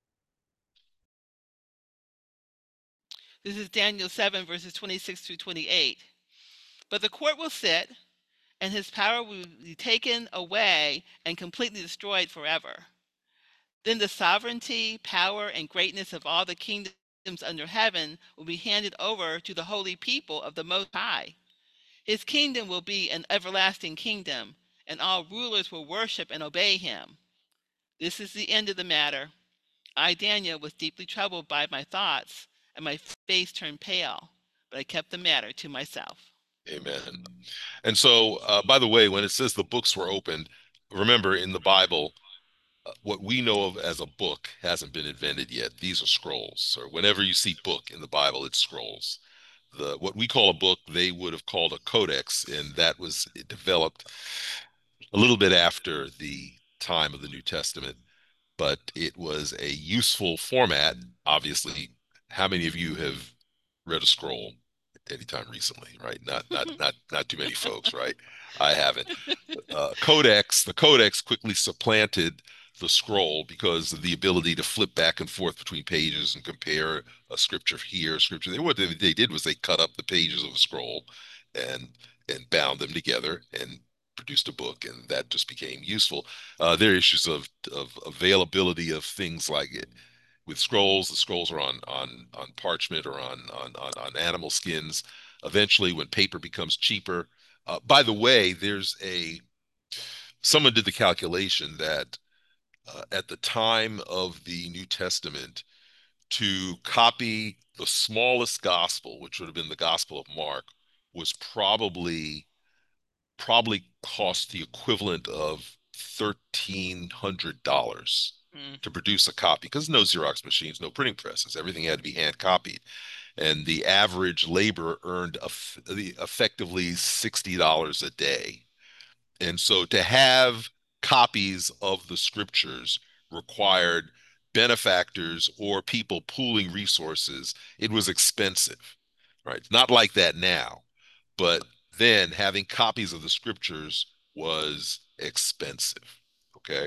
This is Daniel 7, verses 26 through 28. But the court will sit, and his power will be taken away and completely destroyed forever. Then the sovereignty, power, and greatness of all the kingdoms under heaven will be handed over to the holy people of the Most High. His kingdom will be an everlasting kingdom, and all rulers will worship and obey him. This is the end of the matter. I, Daniel, was deeply troubled by my thoughts, and my face turned pale, but I kept the matter to myself. Amen. And so, by the way, when it says the books were opened, remember in the Bible, what we know of as a book hasn't been invented yet. These are scrolls. So whenever you see book in the Bible, it's scrolls. What we call a book, they would have called a codex, and that was developed a little bit after the time of the New Testament, but it was a useful format. Obviously, how many of you have read a scroll anytime recently, right? Not too many folks, right? I haven't. The codex quickly supplanted the scroll because of the ability to flip back and forth between pages and compare a scripture here, scripture there. What they did was they cut up the pages of a scroll and bound them together and produced a book, and that just became useful. There are issues of availability of things like it. With scrolls, the scrolls are on parchment or on animal skins. Eventually, when paper becomes cheaper, by the way, someone did the calculation that at the time of the New Testament, to copy the smallest gospel, which would have been the Gospel of Mark, was probably cost the equivalent of $1,300 to produce a copy, because no Xerox machines, no printing presses, everything had to be hand copied. And the average laborer earned effectively $60 a day. And so to have copies of the scriptures required benefactors or people pooling resources. It was expensive, right? Not like that now, but then having copies of the scriptures was expensive. Okay.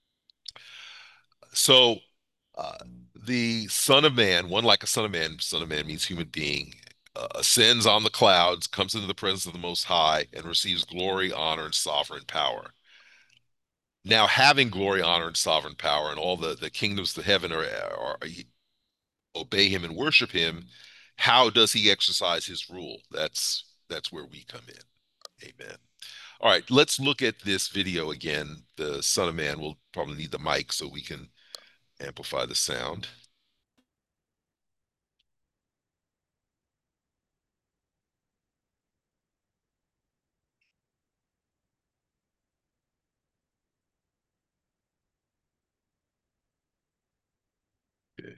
So the Son of Man, one like a Son of Man means human being, ascends on the clouds, comes into the presence of the Most High, and receives glory, honor, and sovereign power. Now, having glory, honor, and sovereign power, and all the kingdoms of heaven are obey him and worship him, how does he exercise his rule? That's where we come in. Amen. All right, let's look at this video again. The Son of Man will probably need the mic so we can amplify the sound. Okay.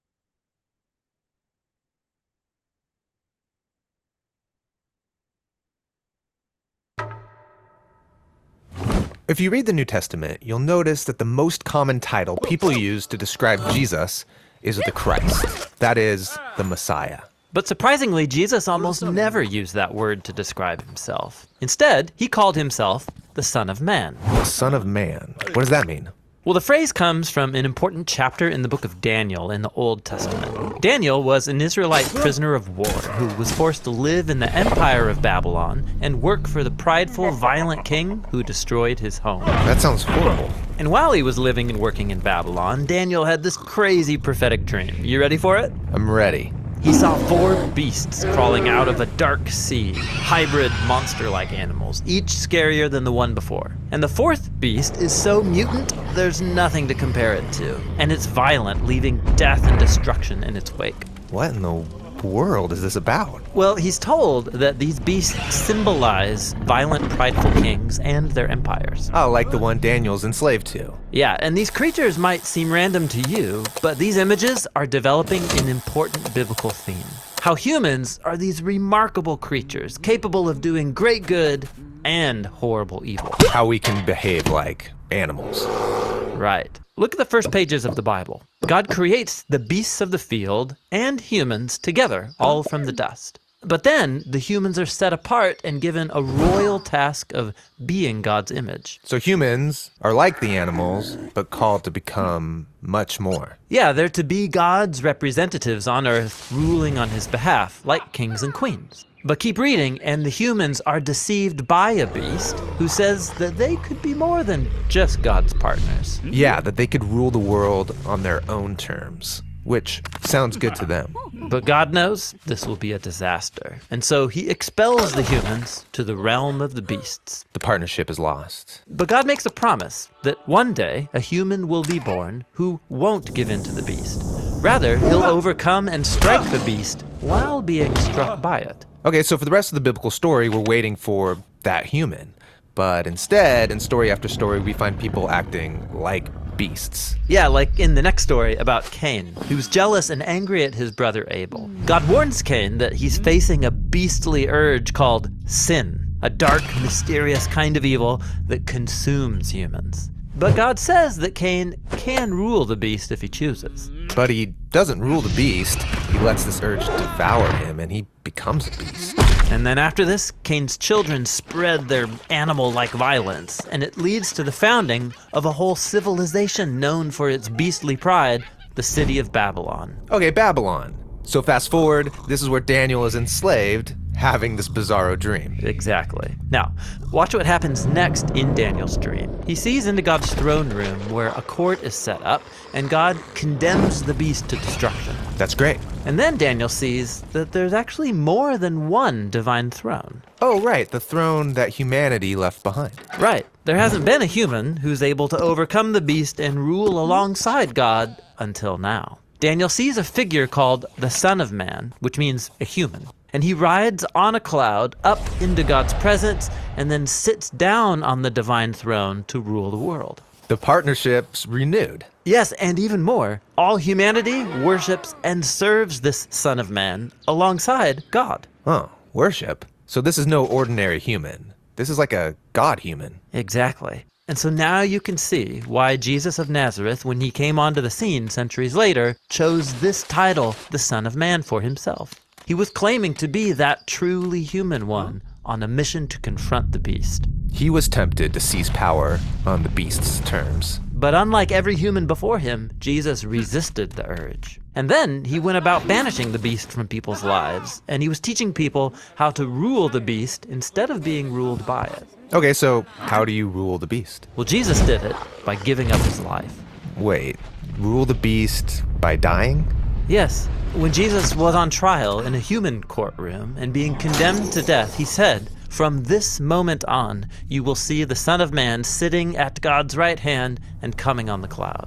If you read the New Testament, you'll notice that the most common title people use to describe Jesus is the Christ. That is, the Messiah. But surprisingly, Jesus almost never used that word to describe himself. Instead, he called himself the Son of Man. The Son of Man. What does that mean? Well, the phrase comes from an important chapter in the book of Daniel in the Old Testament. Daniel was an Israelite prisoner of war who was forced to live in the empire of Babylon and work for the prideful, violent king who destroyed his home. That sounds horrible. And while he was living and working in Babylon, Daniel had this crazy prophetic dream. You ready for it? I'm ready. He saw 4 beasts crawling out of a dark sea, hybrid monster-like animals, each scarier than the one before. And the 4th beast is so mutant, there's nothing to compare it to. And it's violent, leaving death and destruction in its wake. What in the world is this about? Well, he's told that these beasts symbolize violent, prideful kings and their empires. Oh, like the one Daniel's enslaved to. Yeah, and these creatures might seem random to you, but these images are developing an important biblical theme. How humans are these remarkable creatures, capable of doing great good and horrible evil. How we can behave like animals. Right. Look at the first pages of the Bible. God creates the beasts of the field and humans together, all from the dust. But then the humans are set apart and given a royal task of being God's image. So humans are like the animals, but called to become much more. Yeah, they're to be God's representatives on earth, ruling on his behalf, like kings and queens. But keep reading, and the humans are deceived by a beast who says that they could be more than just God's partners. Yeah, that they could rule the world on their own terms, which sounds good to them. But God knows this will be a disaster, and so he expels the humans to the realm of the beasts. The partnership is lost. But God makes a promise that one day a human will be born who won't give in to the beast. Rather, he'll overcome and strike the beast while being struck by it. Okay, so for the rest of the biblical story, we're waiting for that human. But instead, in story after story, we find people acting like beasts. Yeah, like in the next story about Cain, who's jealous and angry at his brother Abel. God warns Cain that he's facing a beastly urge called sin, a dark, mysterious kind of evil that consumes humans. But God says that Cain can rule the beast if he chooses. But he doesn't rule the beast. He lets this urge devour him, and he becomes a beast. And then after this, Cain's children spread their animal-like violence, and it leads to the founding of a whole civilization known for its beastly pride, the city of Babylon. Okay, Babylon. So fast forward, this is where Daniel is enslaved, having this bizarro dream. Exactly. Now, watch what happens next in Daniel's dream. He sees into God's throne room where a court is set up, and God condemns the beast to destruction. That's great. And then Daniel sees that there's actually more than one divine throne. Oh, right, the throne that humanity left behind. Right. There hasn't been a human who's able to overcome the beast and rule alongside God until now. Daniel sees a figure called the Son of Man, which means a human. And he rides on a cloud up into God's presence and then sits down on the divine throne to rule the world. The partnership's renewed. Yes, and even more, all humanity worships and serves this Son of Man alongside God. Oh, worship? So this is no ordinary human. This is like a God human. Exactly. And so now you can see why Jesus of Nazareth, when he came onto the scene centuries later, chose this title, the Son of Man, for himself. He was claiming to be that truly human one on a mission to confront the beast. He was tempted to seize power on the beast's terms. But unlike every human before him, Jesus resisted the urge. And then he went about banishing the beast from people's lives, and he was teaching people how to rule the beast instead of being ruled by it. Okay, so how do you rule the beast? Well, Jesus did it by giving up his life. Wait, rule the beast by dying? Yes, when Jesus was on trial in a human courtroom and being condemned to death, he said, "From this moment on, you will see the Son of Man sitting at God's right hand and coming on the clouds."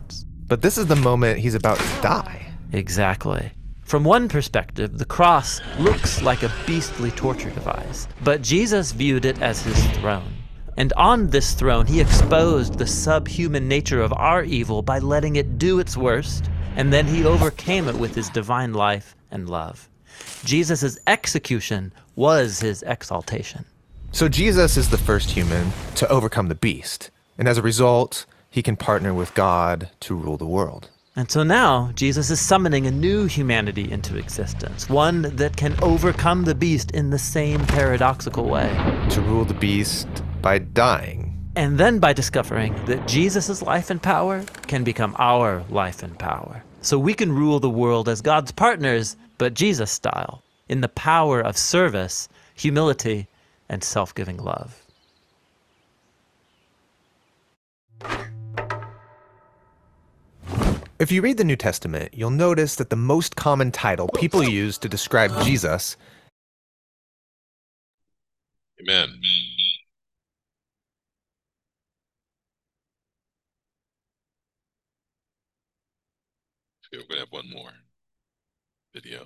But this is the moment he's about to die. Exactly. From one perspective, the cross looks like a beastly torture device, but Jesus viewed it as his throne. And on this throne, he exposed the subhuman nature of our evil by letting it do its worst, and then he overcame it with his divine life and love. Jesus' execution was his exaltation. So Jesus is the first human to overcome the beast, and as a result, he can partner with God to rule the world. And so now, Jesus is summoning a new humanity into existence, one that can overcome the beast in the same paradoxical way. To rule the beast by dying. And then by discovering that Jesus' life and power can become our life and power. So we can rule the world as God's partners, but Jesus style, in the power of service, humility, and self-giving love. If you read the New Testament, you'll notice that the most common title people use to describe Jesus. Amen. Okay, we're going to have one more video.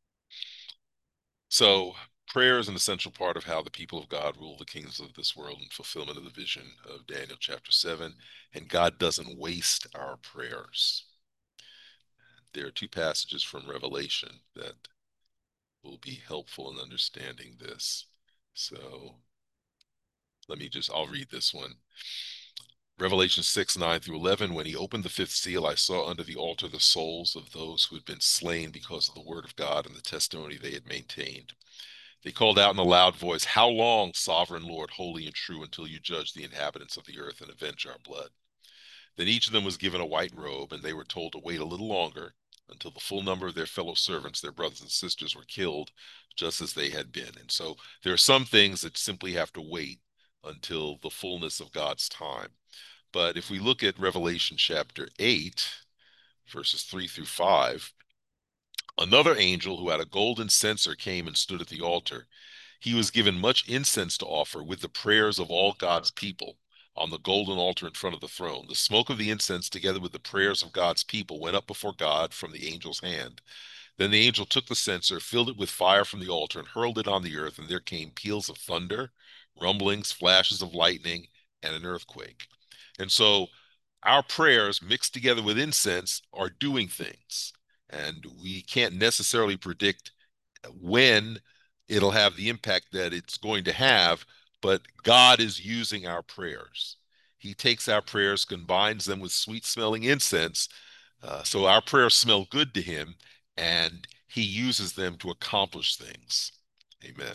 So, prayer is an essential part of how the people of God rule the kingdoms of this world in fulfillment of the vision of Daniel chapter 7. And God doesn't waste our prayers. There are two passages from Revelation that will be helpful in understanding this. So I'll read this one. Revelation 6:9-11, when he opened the fifth seal, I saw under the altar the souls of those who had been slain because of the word of God and the testimony they had maintained. They called out in a loud voice, "How long, sovereign Lord, holy and true, until you judge the inhabitants of the earth and avenge our blood?" Then each of them was given a white robe, and they were told to wait a little longer until the full number of their fellow servants, their brothers and sisters, were killed, just as they had been. And so there are some things that simply have to wait until the fullness of God's time. But if we look at Revelation chapter 8, verses 3-5, another angel who had a golden censer came and stood at the altar. He was given much incense to offer with the prayers of all God's people on the golden altar in front of the throne. The smoke of the incense, together with the prayers of God's people, went up before God from the angel's hand. Then the angel took the censer, filled it with fire from the altar, and hurled it on the earth, and there came peals of thunder, rumblings, flashes of lightning, and an earthquake. And so our prayers mixed together with incense are doing things. And we can't necessarily predict when it'll have the impact that it's going to have, but God is using our prayers. He takes our prayers, combines them with sweet-smelling incense, so our prayers smell good to him, and he uses them to accomplish things. Amen.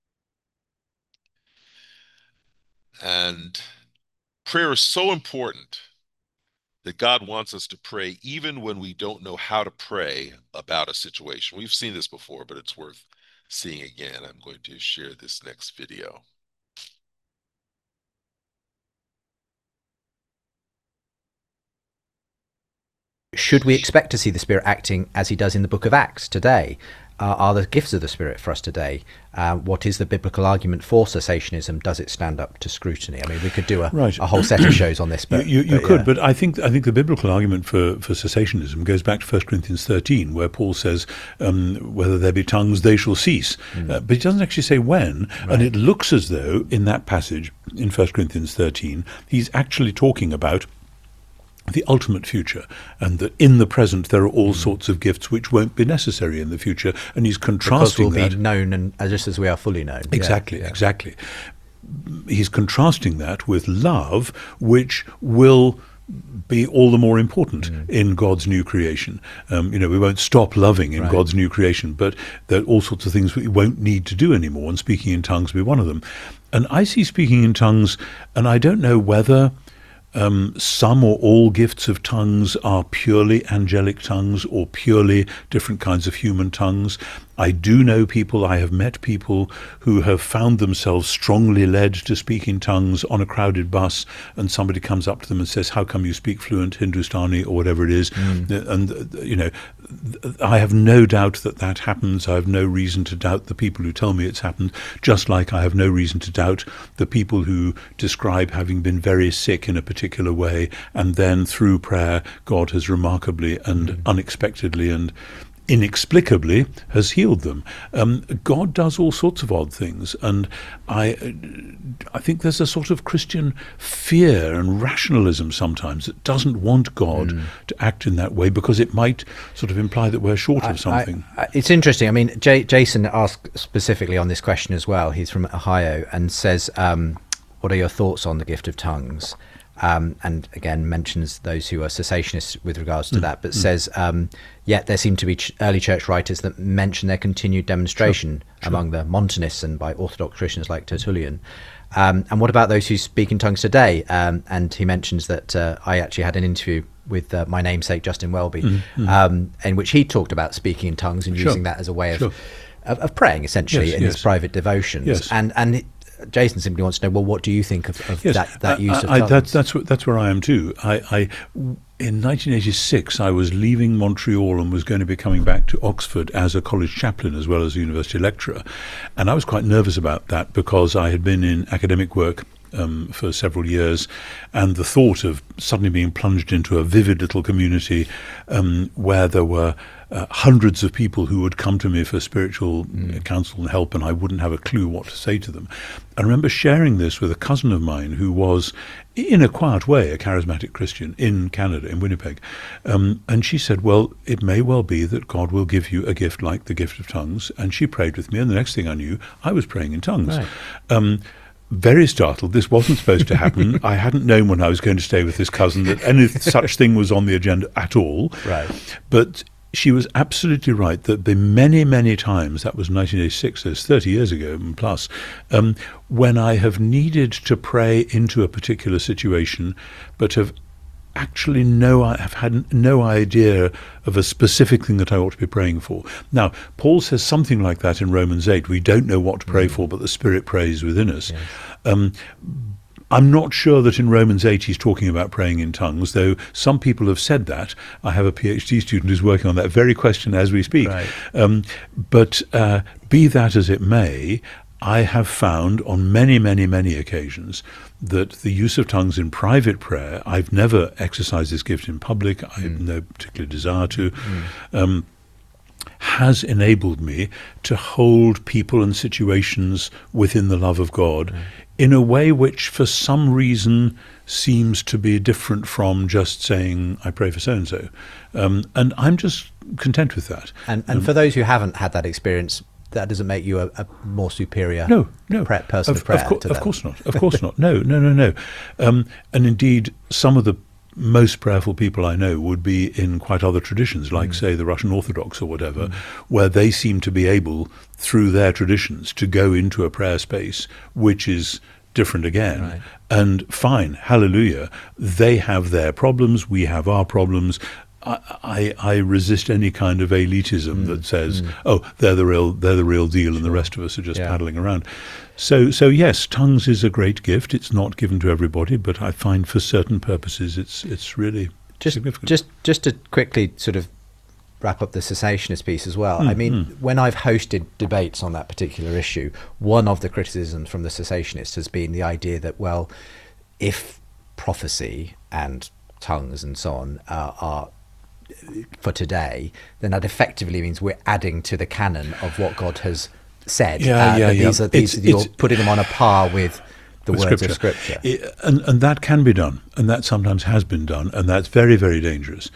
And prayer is so important that God wants us to pray even when we don't know how to pray about a situation. We've seen this before, but it's worth seeing again. I'm going to share this next video. Should we expect to see the Spirit acting as he does in the book of Acts today? Are the gifts of the Spirit for us today? What is the biblical argument for cessationism? Does it stand up to scrutiny? I mean, we could do a whole set of shows on this. But you could, but I think the biblical argument for cessationism goes back to 1 Corinthians 13, where Paul says, whether there be tongues, they shall cease. But he doesn't actually say when, and it looks as though in that passage in 1 Corinthians 13, he's actually talking about the ultimate future, and that in the present there are all sorts of gifts which won't be necessary in the future, and he's contrasting because we'll be known and just as we are fully known. Exactly. He's contrasting that with love, which will be all the more important in God's new creation. We won't stop loving in God's new creation, but there are all sorts of things we won't need to do anymore, and speaking in tongues will be one of them. And I see speaking in tongues, and I don't know whether some or all gifts of tongues are purely angelic tongues or purely different kinds of human tongues. I do know people, I have met people who have found themselves strongly led to speak in tongues on a crowded bus, and somebody comes up to them and says, "How come you speak fluent Hindustani," or whatever it is? And, I have no doubt that that happens. I have no reason to doubt the people who tell me it's happened, just like I have no reason to doubt the people who describe having been very sick in a particular way, and then through prayer, God has remarkably and unexpectedly and inexplicably has healed them. God does all sorts of odd things, and I think there's a sort of Christian fear and rationalism sometimes that doesn't want God to act in that way, because it might sort of imply that we're short of something. It's interesting. I mean, Jason asked specifically on this question as well. He's from Ohio and says, what are your thoughts on the gift of tongues? And again mentions those who are cessationists with regards to that, but says, yet there seem to be early church writers that mention their continued demonstration among the Montanists and by Orthodox Christians like Tertullian. And what about those who speak in tongues today? And he mentions that I actually had an interview with my namesake Justin Welby, in which he talked about speaking in tongues and using that as a way of praying, essentially, in his private devotions. And Jason simply wants to know, well, what do you think of that use of tongues? That's where I am too. In 1986, I was leaving Montreal and was going to be coming back to Oxford as a college chaplain as well as a university lecturer. And I was quite nervous about that because I had been in academic work for several years, and the thought of suddenly being plunged into a vivid little community where there were hundreds of people who would come to me for spiritual counsel and help, and I wouldn't have a clue what to say to them. I remember sharing this with a cousin of mine who was, in a quiet way, a charismatic Christian in Canada, in Winnipeg. And she said, well, it may well be that God will give you a gift like the gift of tongues. And she prayed with me, and the next thing I knew, I was praying in tongues. Right. Very startled. This wasn't supposed to happen. I hadn't known when I was going to stay with this cousin that any such thing was on the agenda at all. Right. But she was absolutely right that the many, many times, that was 1986, that's 30 years ago and plus, when I have needed to pray into a particular situation, but have actually have had no idea of a specific thing that I ought to be praying for. Now, Paul says something like that in Romans 8. We don't know what to pray for, but the Spirit prays within us. Yes. I'm not sure that in Romans 8 he's talking about praying in tongues, though some people have said that. I have a PhD student who's working on that very question as we speak. Right. But be that as it may, I have found on many, many, many occasions that the use of tongues in private prayer, I've never exercised this gift in public, I have no particular desire to, has enabled me to hold people and situations within the love of God in a way which for some reason seems to be different from just saying, I pray for so-and-so. And I'm just content with that. And for those who haven't had that experience, that doesn't make you a more superior person of prayer to them. Of course not. Of course not. No. And indeed, some of the most prayerful people I know would be in quite other traditions, like, say, the Russian Orthodox or whatever, where they seem to be able, through their traditions, to go into a prayer space which is different again. Right. And fine, hallelujah, they have their problems, we have our problems. I resist any kind of elitism that says, oh, they're the real deal, and the rest of us are just paddling around. So yes, tongues is a great gift. It's not given to everybody, but I find for certain purposes it's really significant. Just to quickly sort of wrap up the cessationist piece as well. I mean, when I've hosted debates on that particular issue, one of the criticisms from the cessationists has been the idea that, well, if prophecy and tongues and so on are for today, then that effectively means we're adding to the canon of what God has said. You're putting them on a par with the words of Scripture. And that can be done, and that sometimes has been done, and that's very, very dangerous.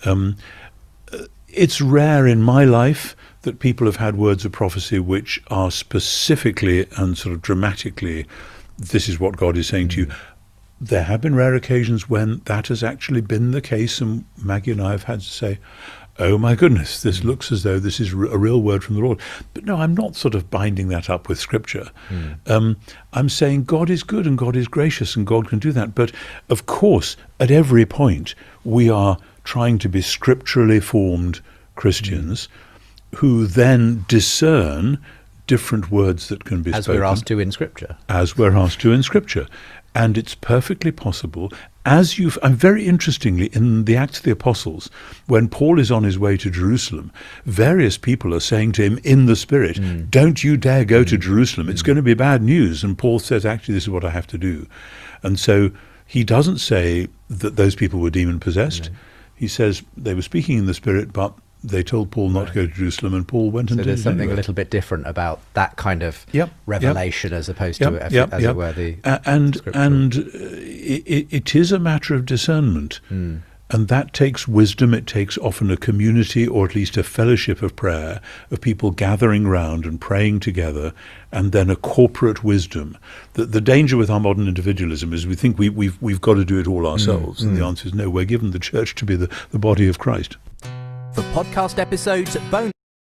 It's rare in my life that people have had words of prophecy which are specifically and sort of dramatically, this is what God is saying to you. There have been rare occasions when that has actually been the case, and Maggie and I have had to say, oh my goodness, this looks as though this is a real word from the Lord. But no, I'm not sort of binding that up with Scripture. I'm saying God is good and God is gracious and God can do that. But of course, at every point, we are trying to be scripturally formed Christians who then discern different words that can be spoken. As we're asked to in Scripture. As we're asked to in Scripture. And it's perfectly possible, And very interestingly, in the Acts of the Apostles, when Paul is on his way to Jerusalem, various people are saying to him in the Spirit, don't you dare go to Jerusalem. It's going to be bad news. And Paul says, actually, this is what I have to do. And so he doesn't say that those people were demon possessed. He says they were speaking in the Spirit, but they told Paul not to go to Jerusalem, and Paul went and So did there's it something anyway. a little bit different about that kind of Yep, revelation as opposed Yep, to, yep, as yep. it were, the and scriptural. it is a matter of discernment, and that takes wisdom. It takes often a community, or at least a fellowship of prayer, of people gathering round and praying together, and then a corporate wisdom. The danger with our modern individualism is we think we've got to do it all ourselves, and the answer is no. We're given the church to be the body of Christ. For podcast episodes, bonus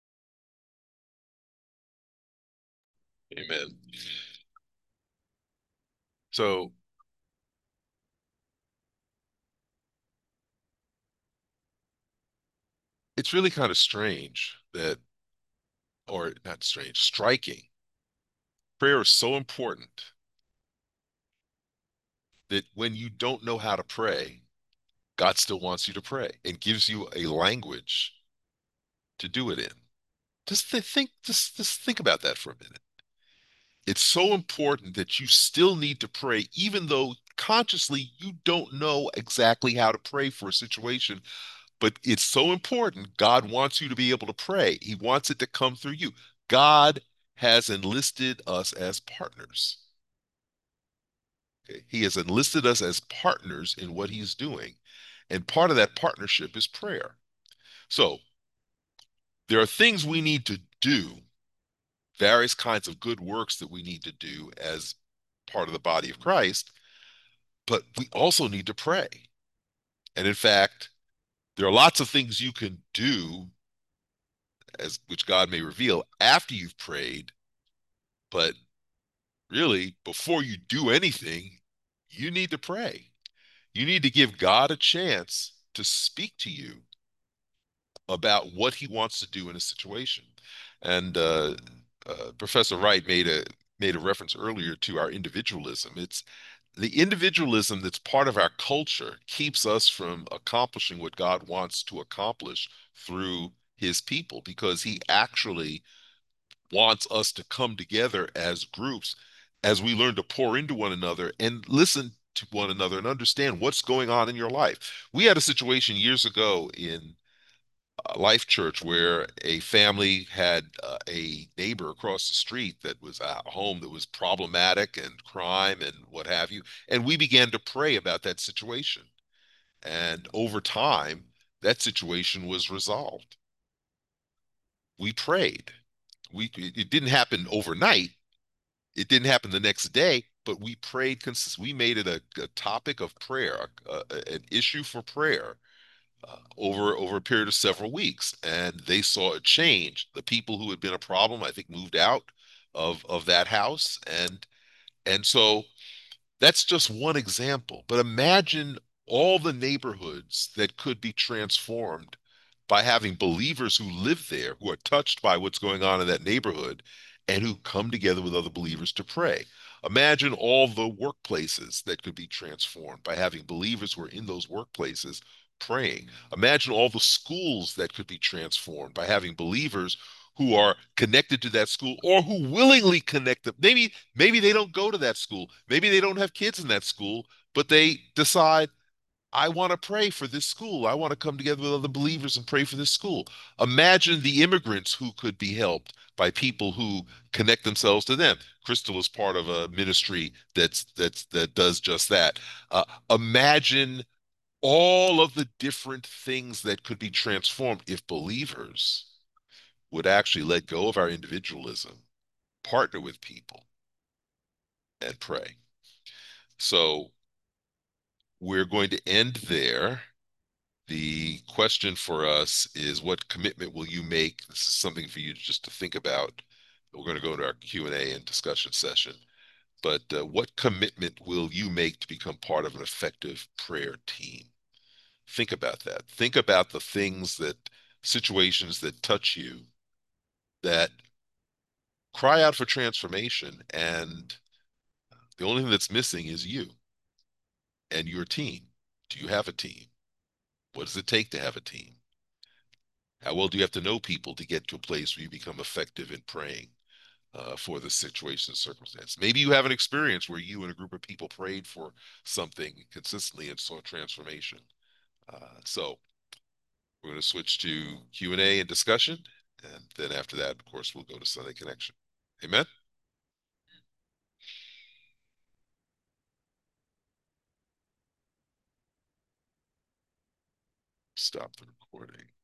Amen. So it's really kind of strange that, or not strange, striking. Prayer is so important that when you don't know how to pray, God still wants you to pray and gives you a language to do it in. Just think about that for a minute. It's so important that you still need to pray, even though consciously you don't know exactly how to pray for a situation. But it's so important. God wants you to be able to pray. He wants it to come through you. God has enlisted us as partners. Okay? He has enlisted us as partners in what he's doing. And part of that partnership is prayer. So there are things we need to do, various kinds of good works that we need to do as part of the body of Christ, but we also need to pray. And in fact, there are lots of things you can do, as which God may reveal after you've prayed, but really, before you do anything, you need to pray. You need to give God a chance to speak to you about what he wants to do in a situation. And Professor Wright made a reference earlier to our individualism. It's the individualism that's part of our culture keeps us from accomplishing what God wants to accomplish through his people, because he actually wants us to come together as groups as we learn to pour into one another and listen to one another and understand what's going on in your life. We had a situation years ago in Life Church where a family had a neighbor across the street that was a home that was problematic and crime and what have you. And we began to pray about that situation. And over time, that situation was resolved. We prayed. It didn't happen overnight. It didn't happen the next day, but we prayed consistently. We made it a topic of prayer, an issue for prayer over a period of several weeks, and they saw a change. The people who had been a problem, I think, moved out of that house, and so that's just one example. But imagine all the neighborhoods that could be transformed by having believers who live there, who are touched by what's going on in that neighborhood, and who come together with other believers to pray. Imagine all the workplaces that could be transformed by having believers who are in those workplaces praying. Imagine all the schools that could be transformed by having believers who are connected to that school or who willingly connect them. Maybe they don't go to that school. Maybe they don't have kids in that school, but they decide, I want to pray for this school. I want to come together with other believers and pray for this school. Imagine the immigrants who could be helped by people who connect themselves to them. Crystal is part of a ministry that does just that. Imagine all of the different things that could be transformed if believers would actually let go of our individualism, partner with people, and pray. So we're going to end there. The question for us is, what commitment will you make? This is something for you just to think about. We're going to go to our Q&A and discussion session. But what commitment will you make to become part of an effective prayer team? Think about that. Think about the situations that touch you, that cry out for transformation, and the only thing that's missing is you. and your team. Do you have a team? What does it take to have a team? How well do you have to know people to get to a place where you become effective in praying for the situation and circumstance? Maybe you have an experience where you and a group of people prayed for something consistently and saw transformation. So we're going to switch to Q&A and discussion. And then after that, of course, we'll go to Sunday Connection. Amen. Stop the recording.